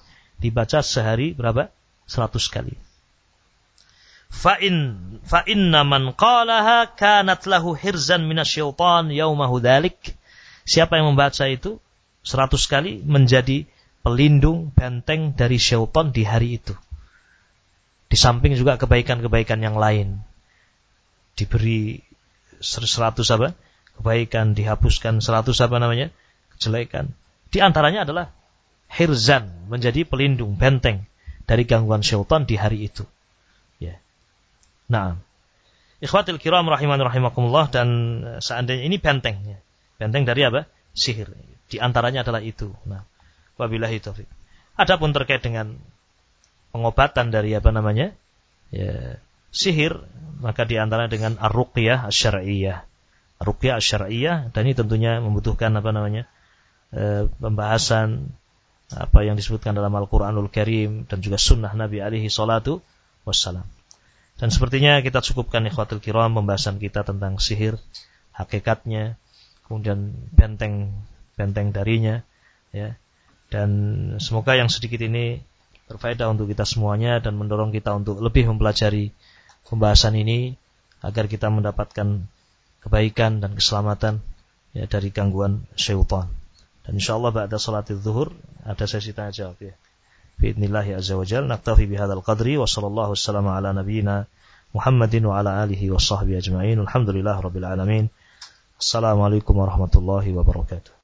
[SPEAKER 2] dibaca sehari berapa? 100 kali. Fa inna man qalaha kanat lahu hirzan minasyaitan yaumahu dzalik. Siapa yang membaca itu 100 kali menjadi pelindung benteng dari syaitan di hari itu. Di samping juga kebaikan-kebaikan yang lain. Diberi 100 apa? Kebaikan, dihapuskan 100 apa namanya? Kejelekan. Di antaranya adalah hirzan, menjadi pelindung benteng dari gangguan syaitan di hari itu. Ya. Nah, ikhwatil kiram rahimani rahimakumullah, dan seandainya ini benteng, ya. Benteng dari apa? Sihir. Di antaranya adalah itu. Nah, wabillahi taufik. Adapun terkait dengan pengobatan dari apa namanya? Ya, sihir, maka di antaranya dengan ar-ruqyah asy-syar'iyyah. Ar-ruqyah asy-syar'iyyah, dan ini tentunya membutuhkan apa namanya? Pembahasan apa yang disebutkan dalam Al-Qur'anul Karim dan juga sunnah Nabi alaihi salatu wassalam. Dan sepertinya kita cukupkan ikhwatul kiram pembahasan kita tentang sihir, hakikatnya, kemudian benteng darinya, ya. Dan semoga yang sedikit ini berfaedah untuk kita semuanya dan mendorong kita untuk lebih mempelajari pembahasan ini agar kita mendapatkan kebaikan dan keselamatan, ya, dari gangguan syaitan. Dan insyaallah ba'da salatil zuhur ada sesi tanya jawab, ya. Bi'idznillah azza wa jalla naktafi bihadzal qadri wa sallallahu wassalamu ala nabiyyina Muhammadin wa ala alihi wa sahbihi ajma'in. Alhamdulillahirabbil alamin. Assalamualaikum warahmatullahi wabarakatuh.